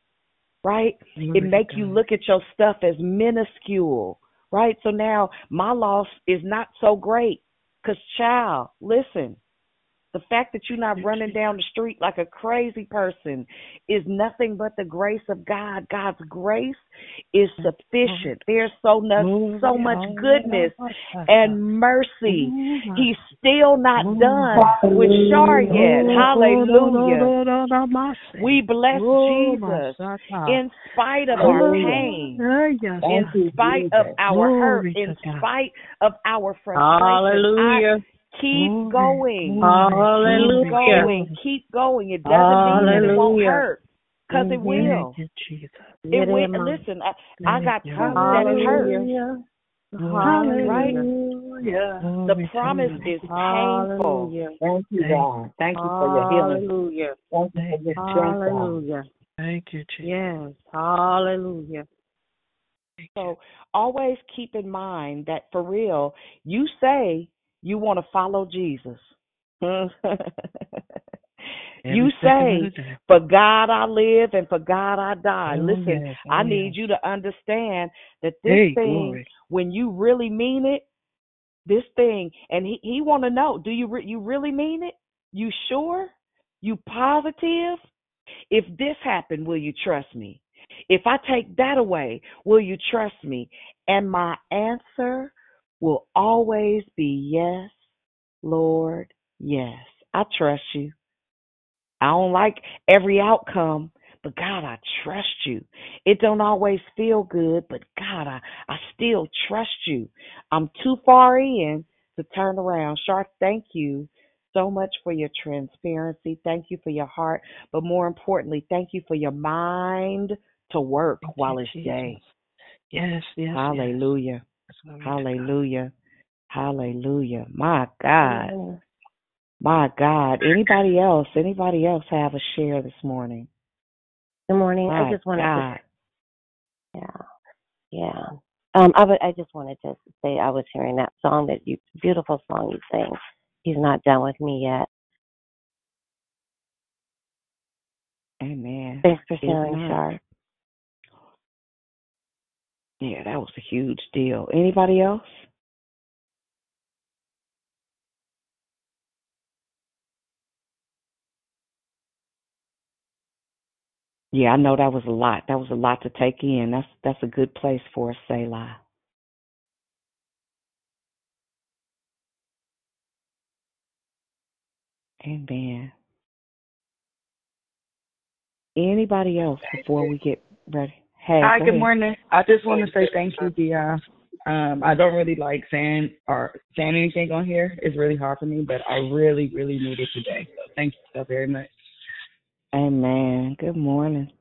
right? It Glory to makes you God. look at your stuff as minuscule, right? So now my loss is not so great, because, child, listen, The fact that you're not running down the street like a crazy person is nothing but the grace of God. God's grace is sufficient. There's so much, so much goodness and mercy. He's still not done with Shar yet. Hallelujah. We bless Jesus in spite of our pain, in spite of our hurt, in spite of our frustration. Hallelujah. Keep going. Hallelujah. Keep going. Keep going. It doesn't mean that it won't hurt, because it will. It will. Listen, I, I got tongues that hurt. Right? The promise is painful. Thank you, God. Thank you for your healing. Hallelujah. Thank you for your strength, God. Hallelujah. Thank you, Jesus. Yes. Hallelujah. So always keep in mind that for real, you say you want to follow Jesus. You say, for God I live and for God I die. Oh, Listen, yes. Oh, I need yes. you to understand that this Hey, thing, glory. when you really mean it, this thing, and he, he want to know, do you re- you really mean it? You sure? You positive? If this happened, will you trust me? If I take that away, will you trust me? And my answer will always be yes, Lord, yes. I trust you. I don't like every outcome, but God, I trust you. It don't always feel good, but God, I, I still trust you. I'm too far in to turn around. Shar, thank you so much for your transparency. Thank you for your heart. But more importantly, thank you for your mind to work Thank while you, it's Jesus. day. Yes, yes, Hallelujah. yes. Glory to God. Hallelujah. Hallelujah. My God. Amen. My God. Anybody else? Anybody else have a share this morning? Good morning. I My just wanted God. to, yeah, yeah. Um, I, w- I just wanted to say I was hearing that song that you, beautiful song you sing. He's not done with me yet. Amen. Thanks for It's sharing, not. Shar. Yeah, that was a huge deal. Anybody else? Yeah, I know that was a lot. That was a lot to take in. That's that's a good place for a Selah. Amen. Anybody else before we get ready? Hey, Hi, go good ahead. morning. I just want to say thank you, Dia. Um, I don't really like saying or saying anything on here. It's really hard for me, but I really, really need it today. So thank you so very much. Amen. Good morning.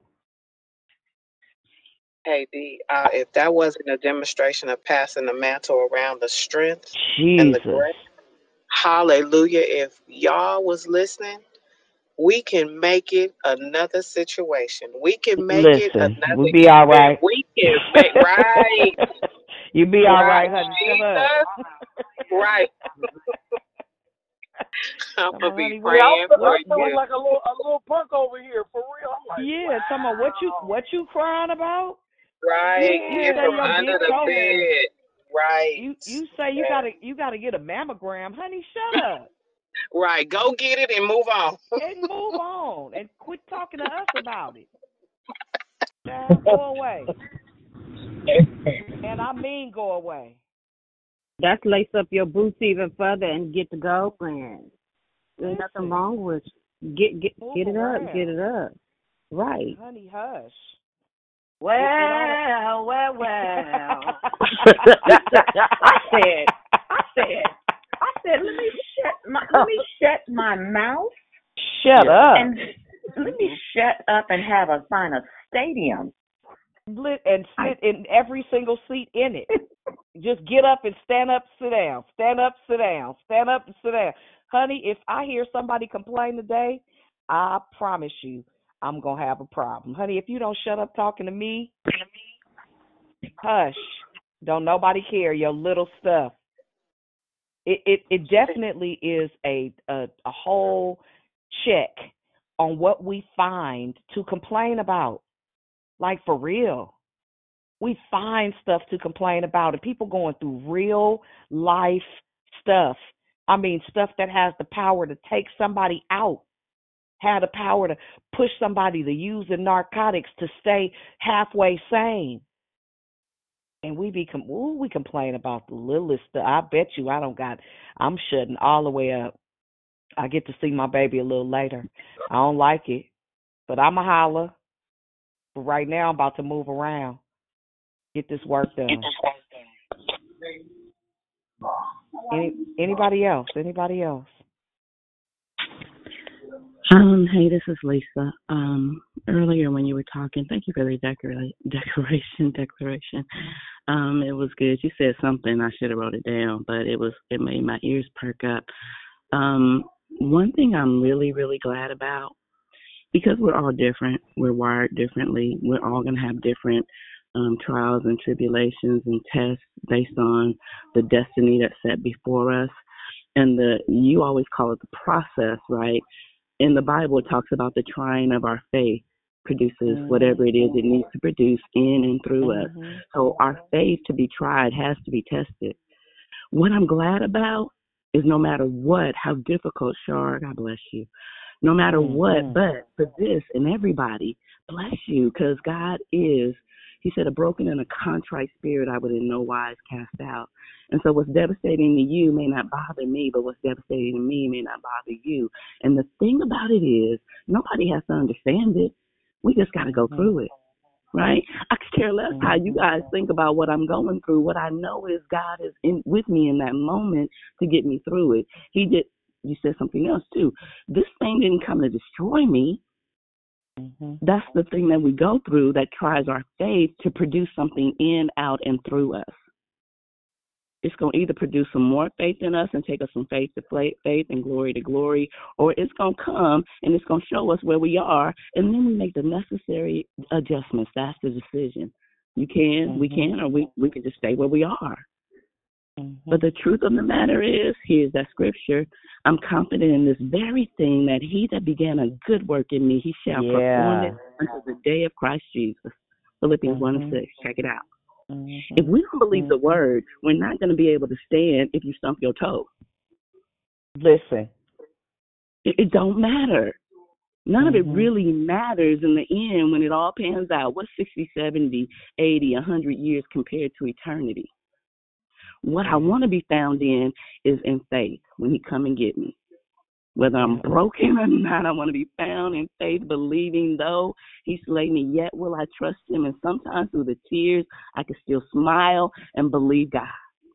Hey, D, uh, if that wasn't a demonstration of passing the mantle around the strength and the Jesus. grace, hallelujah. If y'all was listening, we can make it another situation. We can make it Listen, another we'll be all event. right. We can make, right, You be all right, right, honey. Shut up. Jesus, right. I'm Come going on, to be honey. Yeah, What, I'm, praying fe- for I'm what, feeling you. like a little a little punk over here for real. I'm like, yeah, come on. What you, what you crying about? You, Right, you get say from your under big the toe. bed. Right. You, you say you Yeah. gotta, you gotta get a mammogram, honey. Shut up Right. Go get it and move on. and move on and quit talking to us about it. Child, go away. And I mean, go away. That's lace up your boots even further and get to go, man. There's Listen, nothing wrong with you. Get get move get it around. up, get it up. Right. Honey, hush. Well, It, it oughta... well, well. I said, I said, I said, let me shut my, let me shut my mouth Shut up. and let me shut up and have a find a stadium. Lit and sit in every single seat in it. Just get up and stand up, sit down. Stand up, sit down. Stand up and sit down. Honey, if I hear somebody complain today, I promise you I'm going to have a problem. Honey, if you don't shut up talking to me, hush. Don't nobody care your little stuff. It it, it definitely is a, a a whole check on what we find to complain about. Like, for real. We find stuff to complain about, and people going through real life stuff. I mean, stuff that has the power to take somebody out, have the power to push somebody to use the narcotics to stay halfway sane. And we be com- ooh, we complain about the littlest stuff. I bet you I don't got. I'm shutting all the way up. I get to see my baby a little later. I don't like it, but I'm a holler. But right now, I'm about to move around, get this work done. Any anybody else? Anybody else? Um, hey, this is Lisa. Um, earlier when you were talking, thank you for the decora- decoration, declaration. Um, it was good. You said something, I should have wrote it down, but it was, it made my ears perk up. Um, one thing I'm really, really glad about, because we're all different, we're wired differently, we're all going to have different um, trials and tribulations and tests based on the destiny that's set before us. And the, you always call it the process, right? In the Bible, it talks about the trying of our faith produces mm-hmm. whatever it is it needs to produce in and through mm-hmm. us. So our faith to be tried has to be tested. What I'm glad about is no matter what, how difficult, Shar, God bless you, no matter mm-hmm. what, but for this and everybody, bless you, because God is, he said, a broken and a contrite spirit I would in no wise cast out. And so what's devastating to you may not bother me, but what's devastating to me may not bother you. And the thing about it is, nobody has to understand it. We just got to go mm-hmm. through it, right? I could care less mm-hmm. how you guys think about what I'm going through. What I know is God is in with me in that moment to get me through it. He did. You said something else, too. This thing didn't come to destroy me. Mm-hmm. That's the thing that we go through that tries our faith to produce something in, out, and through us. It's going to either produce some more faith in us and take us from faith to faith and glory to glory, or it's going to come and it's going to show us where we are, and then we make the necessary adjustments. That's the decision. You can, mm-hmm. we can, or we, we can just stay where we are. Mm-hmm. But the truth of the matter is, here's that scripture, I'm confident in this very thing that he that began a good work in me, he shall yeah. perform it until the day of Christ Jesus. Philippians mm-hmm. one and six. Check it out. Mm-hmm. If we don't believe mm-hmm. the word, we're not going to be able to stand if you stump your toe. Listen. It, it don't matter. None mm-hmm. of it really matters in the end when it all pans out. What's sixty, seventy, eighty, one hundred years compared to eternity? What I want to be found in is in faith when he come and get me. Whether I'm broken or not, I want to be found in faith, believing though he slay me, yet will I trust him. And sometimes through the tears, I can still smile and believe God.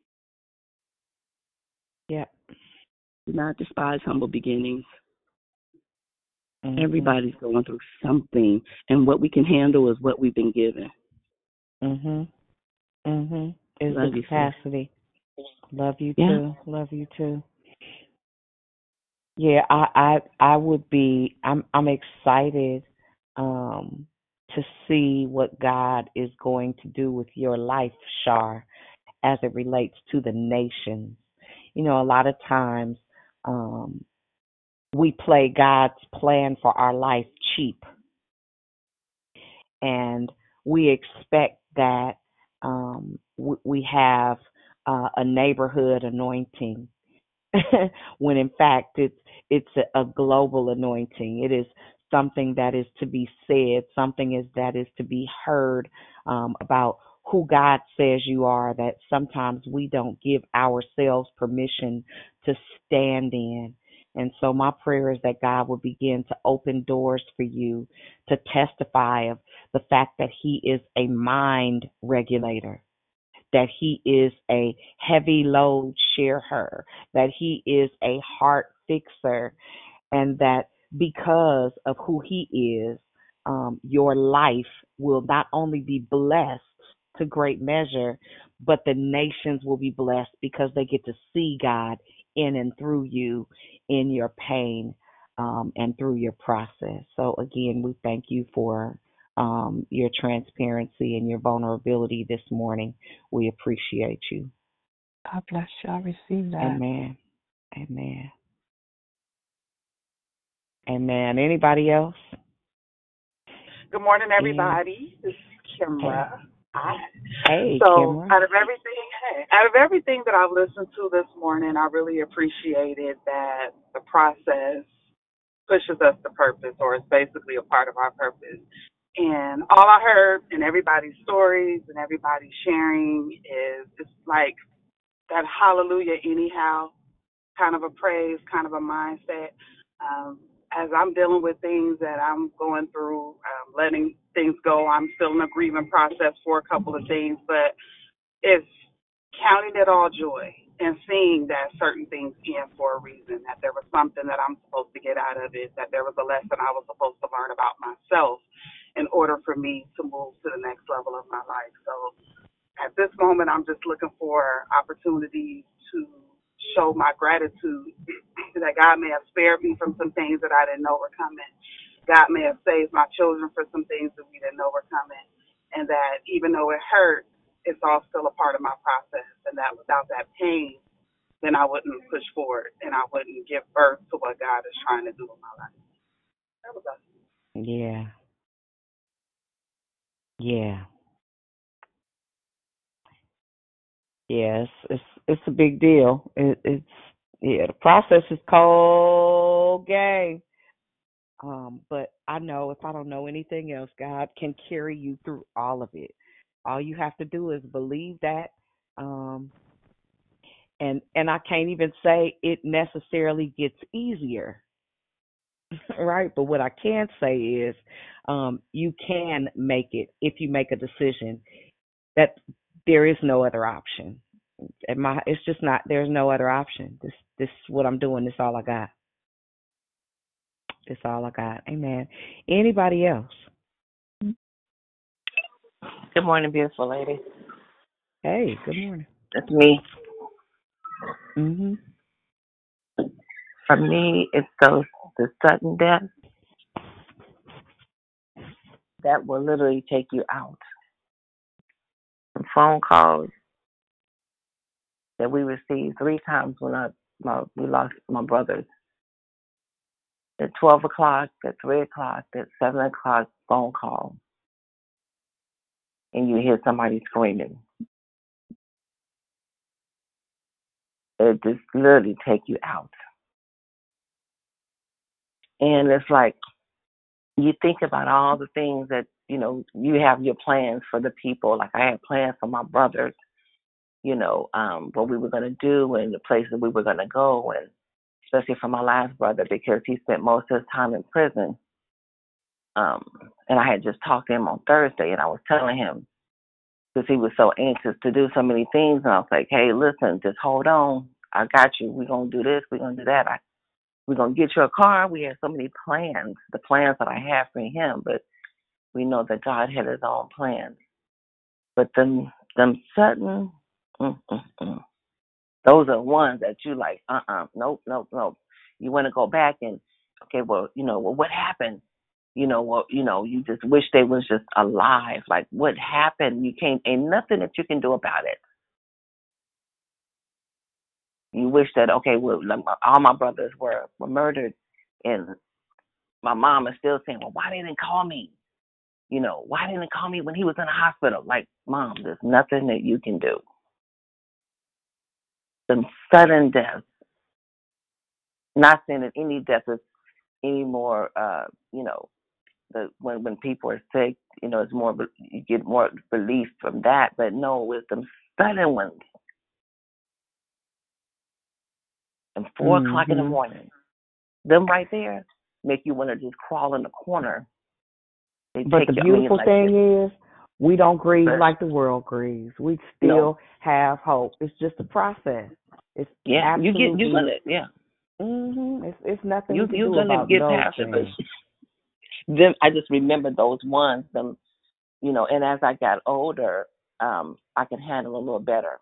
Yeah. Do not despise humble beginnings. Mm-hmm. Everybody's going through something, and what we can handle is what we've been given. Mm-hmm. Mm-hmm. Is Love the capacity. You, Love you yeah. too. Love you too. Yeah, I, I I would be I'm I'm excited um to see what God is going to do with your life, Shar, as it relates to the nations. You know, a lot of times um we play God's plan for our life cheap. And we expect that um w- we have uh, a neighborhood anointing. When in fact it's it's a, a global anointing. It is something that is to be said, something is that is to be heard um, about who God says you are, that sometimes we don't give ourselves permission to stand in. And so my prayer is that God will begin to open doors for you to testify of the fact that he is a mind regulator, that he is a heavy load sharer, that he is a heart fixer, and that because of who he is, um, your life will not only be blessed to great measure, but the nations will be blessed because they get to see God in and through you, in your pain, um, and through your process. So again, we thank you for Um, your transparency and your vulnerability this morning. We appreciate you. God bless you. I receive that. Amen. Amen. Amen. Anybody else? Good morning, everybody. This is Kimra. Hi. Hey, So Kimra. out of everything, hey, out of everything that I've listened to this morning, I really appreciated that the process pushes us to purpose, or is basically a part of our purpose. And all I heard in everybody's stories and everybody sharing is it's like that hallelujah anyhow kind of a praise, kind of a mindset. Um, as I'm dealing with things that I'm going through, um, letting things go, I'm still in a grieving process for a couple of things, but it's counting it all joy and seeing that certain things end for a reason, that there was something that I'm supposed to get out of it, that there was a lesson I was supposed to learn about myself in order for me to move to the next level of my life. So at this moment, I'm just looking for opportunities to show my gratitude that God may have spared me from some things that I didn't know were coming. God may have saved my children for some things that we didn't know were coming. And that even though it hurt, it's all still a part of my process. And that without that pain, then I wouldn't push forward and I wouldn't give birth to what God is trying to do in my life. That was us. Yeah. Yeah. Yes, it's it's a big deal. It, it's yeah, the process is cold game. Um, but I know if I don't know anything else, God can carry you through all of it. All you have to do is believe that. Um, and and I can't even say it necessarily gets easier, right? But what I can say is, um, you can make it if you make a decision that there is no other option. And my, it's just not. There's no other option. This this is what I'm doing. This is all I got. This is all I got. Amen. Anybody else? Good morning, beautiful lady. Hey, good morning. It's me. Mhm. For me, it's those the sudden death that will literally take you out. Some phone calls that we received three times when I my, we lost my brothers. At twelve o'clock, at three o'clock, at seven o'clock phone call, and you hear somebody screaming. It just literally take you out. And it's like you think about all the things that, you know, you have your plans for the people. Like I had plans for my brothers, you know, um, what we were going to do and the places we were going to go, and especially for my last brother because he spent most of his time in prison. Um, and I had just talked to him on Thursday, and I was telling him, because he was so anxious to do so many things, and I was like, hey, listen, just hold on. I got you. We're going to do this. We're going to do that. I, we're going to get you a car. We had so many plans, the plans that I had for him, but we know that God had his own plans. But them, them sudden, mm, mm, mm, those are ones that you like, uh-uh, nope, nope, nope. You want to go back and, okay, well, you know, well, what happened? You know, well, you know, you just wish they was just alive. Like, what happened? You can't, ain't nothing that you can do about it. You wish that, okay, well, all my brothers were, were murdered, and my mom is still saying, well, why didn't they call me? You know, why didn't they call me when he was in the hospital? Like, Mom, there's nothing that you can do. Some sudden death. Not saying that any death is any more, uh, you know, the when when people are sick, you know, it's more, you get more relief from that. But no, with them sudden ones, and four mm-hmm. o'clock in the morning, them right there make you want to just crawl in the corner. They but the you, beautiful I mean, like thing this. is, we don't grieve but, like the world grieves. We still no. have hope. It's just a process. It's yeah, absolutely, you get you gonna yeah. Mhm. It's it's nothing you you can you're do gonna about get those past things. it. But then I just remember those ones, them, you know. And as I got older, um, I could handle a little better.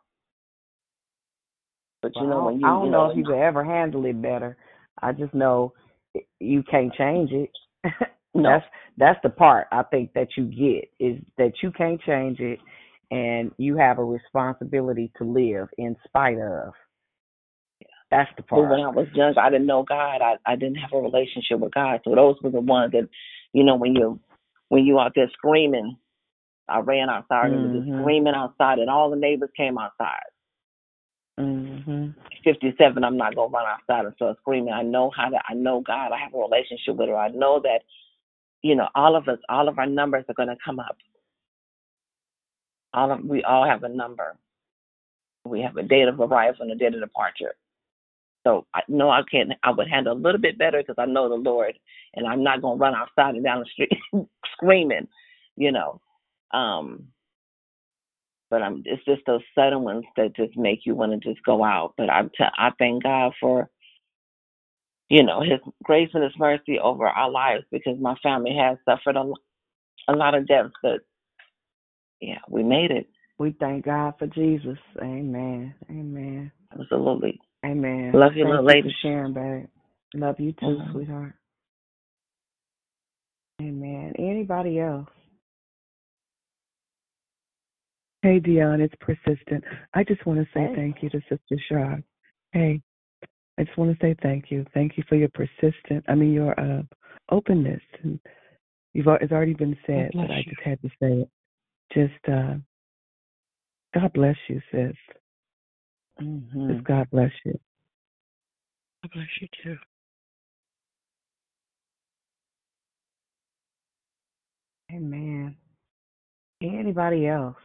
But well, you know, when you I don't you know know, if you could ever handle it better. I just know you can't change it. no. That's that's the part I think that you get, is that you can't change it, and you have a responsibility to live in spite of. That's the part. But when I was young, I didn't know God. I, I didn't have a relationship with God. So those were the ones that, you know, when you when you out there screaming, I ran outside and was just Mhm. screaming outside, and all the neighbors came outside. Mhm. fifty-seven, I'm not gonna run outside and start screaming. I know how to. I know God. I have a relationship with her. I know that, you know, all of us, all of our numbers are gonna come up. All of we all have a number. We have a date of arrival and a date of departure. So I know I can. I would handle a little bit better because I know the Lord, and I'm not gonna run outside and down the street screaming, you know. Um, but I'm. It's just those sudden ones that just make you want to just go out. But I'm. T- I thank God for, you know, His grace and His mercy over our lives, because my family has suffered a, a lot of deaths. But yeah, we made it. We thank God for Jesus. Amen. Amen. Absolutely. Amen. Love you, Thank little you lady. for sharing, babe. Love you too, Mhm. sweetheart. Amen. Anybody else? Hey, Dion, it's persistent. I just want to say Hey. thank you to Sister Shaw. Hey, I just want to say thank you. Thank you for your persistent, I mean, your uh, openness. And you've al- it's already been said, bless but I you. just had to say it. Just, uh, God bless you, sis. Mhm. Just God bless you. God bless you too. Amen. Anybody else?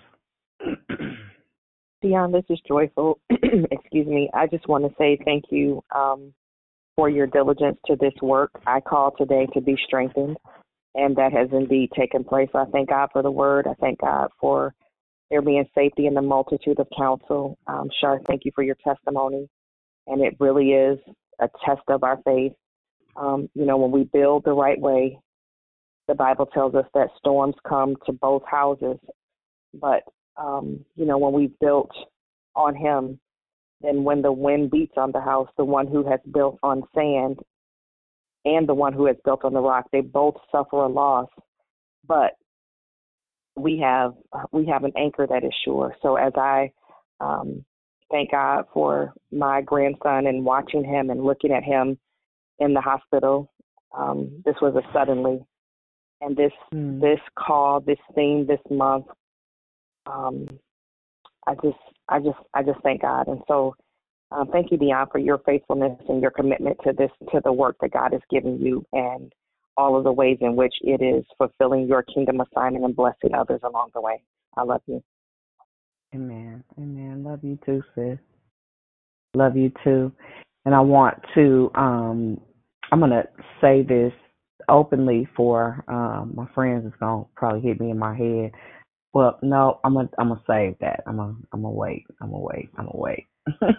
Dion, this is Joyful. Excuse me. I just want to say thank you um, for your diligence to this work. I call today to be strengthened, and that has indeed taken place. I thank God for the word. I thank God for there being safety in the multitude of counsel. Um, Shar, thank you for your testimony, and it really is a test of our faith. Um, you know, when we build the right way, the Bible tells us that storms come to both houses. But, um, you know, when we built on Him, then when the wind beats on the house, the one who has built on sand and the one who has built on the rock, they both suffer a loss. But we have we have an anchor that is sure. So as I um, thank God for my grandson and watching him and looking at him in the hospital, um, this was a suddenly. And this Mm. this call, this theme, this month, um, I just I just I just thank God. And so um, thank you, Dion, for your faithfulness and your commitment to this to the work that God has given you, and all of the ways in which it is fulfilling your kingdom assignment and blessing others along the way. I love you. Amen. Amen. Love you too, sis. Love you too. And I want to, um, I'm going to say this openly for um, my friends. It's going to probably hit me in my head. Well, no, I'm going to I'm gonna save that. I'm going to I'm gonna wait. I'm going to wait. I'm going to wait.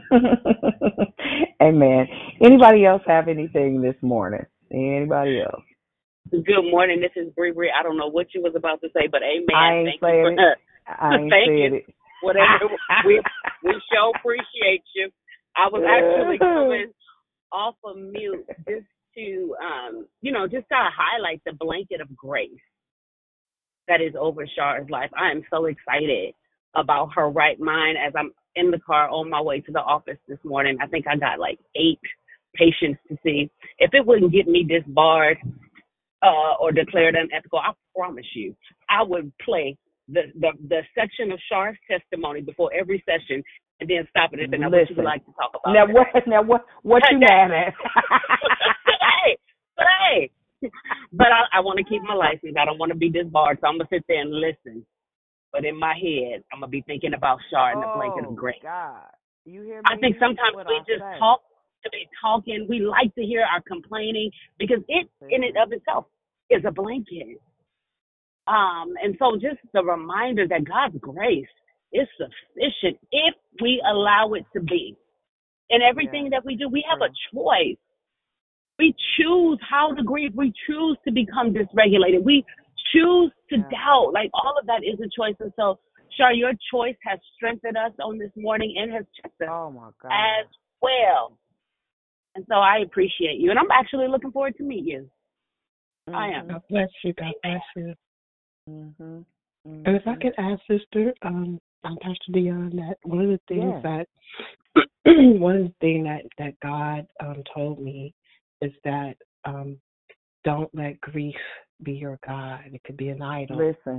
Amen. Anybody else have anything this morning? Anybody else? Good morning. This is Bree Bree. I don't know what you was about to say, but amen. I ain't Thank you said for it. I ain't Thank said you. it. Whatever we we sure appreciate you. I was actually coming off of mute just to um, you know, just to highlight the blanket of grace that is over Shar's life. I am so excited about her right mind as I'm in the car on my way to the office this morning. I think I got like eight patients to see. If it wouldn't get me disbarred uh, or declared unethical, I promise you, I would play the, the, the section of Shar's testimony before every session and then stop it and say, now what you would like to talk about Now today? what? Now what? What you mad at? hey, but hey, but I, I want to keep my license. I don't want to be disbarred, so I'm gonna sit there and listen. But in my head, I'm gonna be thinking about Shar and the blanket of grace. God, you hear me? I think sometimes What we I just say? talk to be talking. We like to hear our complaining because it, in and of itself, is a blanket. Um, and so just the reminder that God's grace is sufficient if we allow it to be. In everything Yeah. that we do, we have a choice. We choose how to grieve. We choose to become dysregulated. We choose to Yeah. doubt. Like, all of that is a choice. And so, Shar, your choice has strengthened us on this morning and has checked us Oh my God. as well. And so I appreciate you. And I'm actually looking forward to meet you. Mm-hmm. I am. God bless you. God bless you. Mhm. And if I could ask, Sister, um, um, Pastor Dion, that one of the things Yeah. that one of the things that that God um told me is that um don't let grief be your God. It could be an idol. Listen.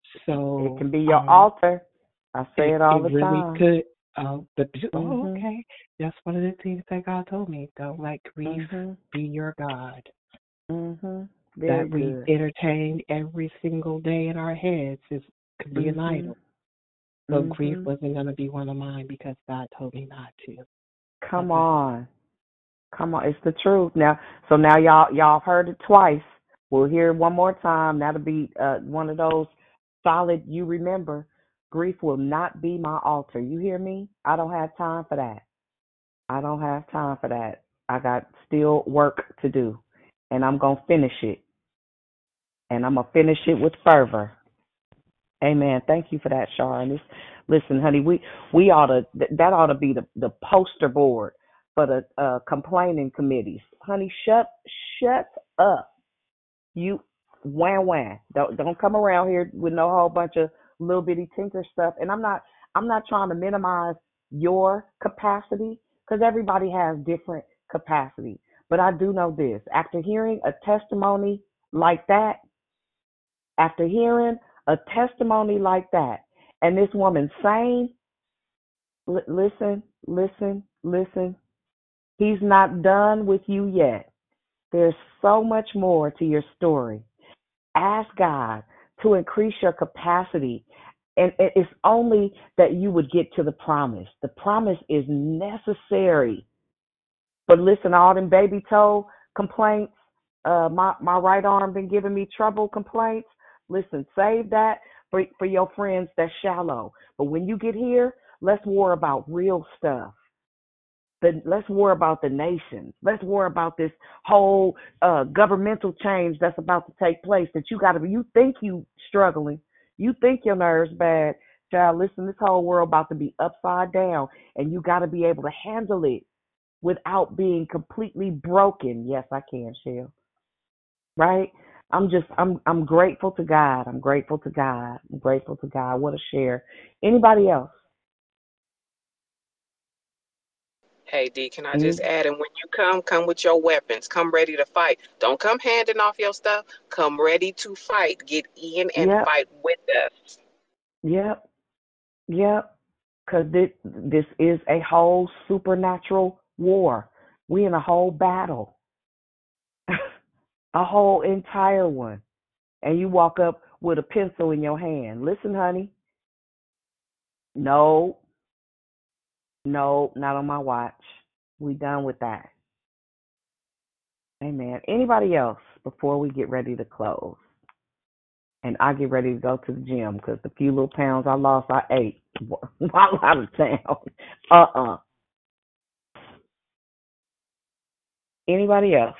So it can be your um, altar. I say it, it all it the really time. could. Uh, but oh, Mhm. okay. That's one of the things that God told me. Don't let grief Mhm. be your God. Mhm. Very That we good. entertain every single day in our heads is could be an Mhm. idol. So grief Mhm. wasn't going to be one of mine because God told me not to. Come Okay. on. Come on. It's the truth. Now so now y'all y'all heard it twice. We'll hear it one more time. That'll be uh one of those solid you remember. Grief will not be my altar. You hear me? I don't have time for that. I don't have time for that. I got still work to do. And I'm gonna finish it. And I'm gonna finish it with fervor. Amen. Thank you for that, Sharon. This, listen, honey, we we ought to th- that ought to be the, the poster board for the uh, complaining committees. Honey, shut shut up. You wham wham. Don't don't come around here with no whole bunch of little bitty tinker stuff. And I'm not I'm not trying to minimize your capacity because everybody has different capacity. But I do know this. After hearing a testimony like that, after hearing a testimony like that, and this woman saying, li- listen, listen, listen, he's not done with you yet. There's so much more to your story. Ask God to increase your capacity. And it- it's only that you would get to the promise. The promise is necessary. But listen, all them baby toe complaints, uh, my, my right arm been giving me trouble complaints. Listen, save that for, for your friends that's shallow. But when you get here, let's worry about real stuff. The, let's worry about the nations. Let's worry about this whole uh, governmental change that's about to take place. That you got to be. You think you struggling. You think your nerves bad, child. Listen, this whole world about to be upside down, and you got to be able to handle it without being completely broken. Yes, I can, Shell. Right? I'm just. I'm. I'm grateful to God. I'm grateful to God. I'm grateful to God. What a share. Anybody else? Hey, D, can I just Any? add? And when you come, come with your weapons. Come ready to fight. Don't come handing off your stuff. Come ready to fight. Get in and Yep. fight with us. Yep. Yep. Because this, this is a whole supernatural war. We in a whole battle, a whole entire one. And you walk up with a pencil in your hand. Listen, honey. No, no, not on my watch. We done with that. Amen. Anybody else before we get ready to close? And I get ready to go to the gym because the few little pounds I lost, I ate while out of town. Uh-uh. Anybody else?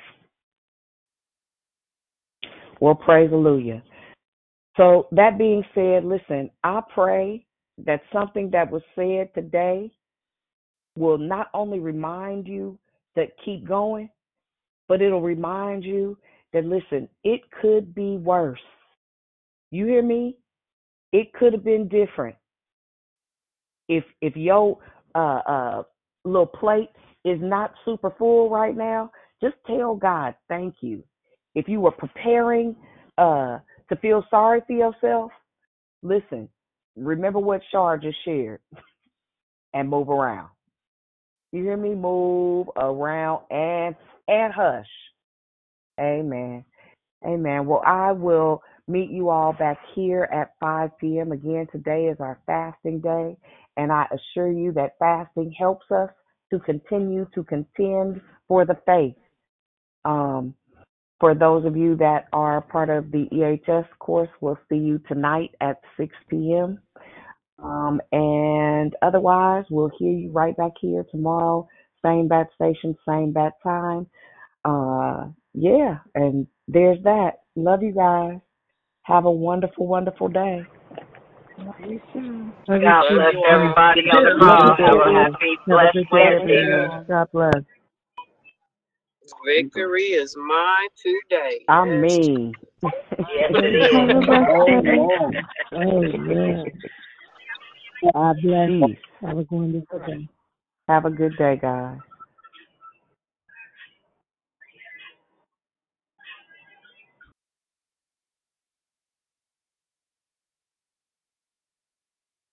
Well, praise hallelujah. So that being said, listen, I pray that something that was said today will not only remind you that keep going, but it'll remind you that, listen, it could be worse. You hear me? It could have been different. If if your uh, uh, little plate is not super full right now, just tell God thank you. If you were preparing uh, to feel sorry for yourself, listen, remember what Shar just shared and move around. You hear me? Move around and and hush. Amen. Amen. Well, I will meet you all back here at five p.m. Again, today is our fasting day, and I assure you that fasting helps us to continue to contend for the faith. Um, for those of you that are part of the E H S course, we'll see you tonight at six p.m. Um, and otherwise, we'll hear you right back here tomorrow, same bat station, same bat time. Uh, yeah, and there's that. Love you guys. Have a wonderful, wonderful day. You too. God Love bless you all. everybody on the Love you, call. Have a baby. happy, Have a blessed good day, Thank Wednesday. you. everyone. God bless. Victory is mine today. I Yes. mean, Yes, Have it a is. blessed day. Amen. Amen. God bless. peace. Have a wonderful day. Have a good day, guys.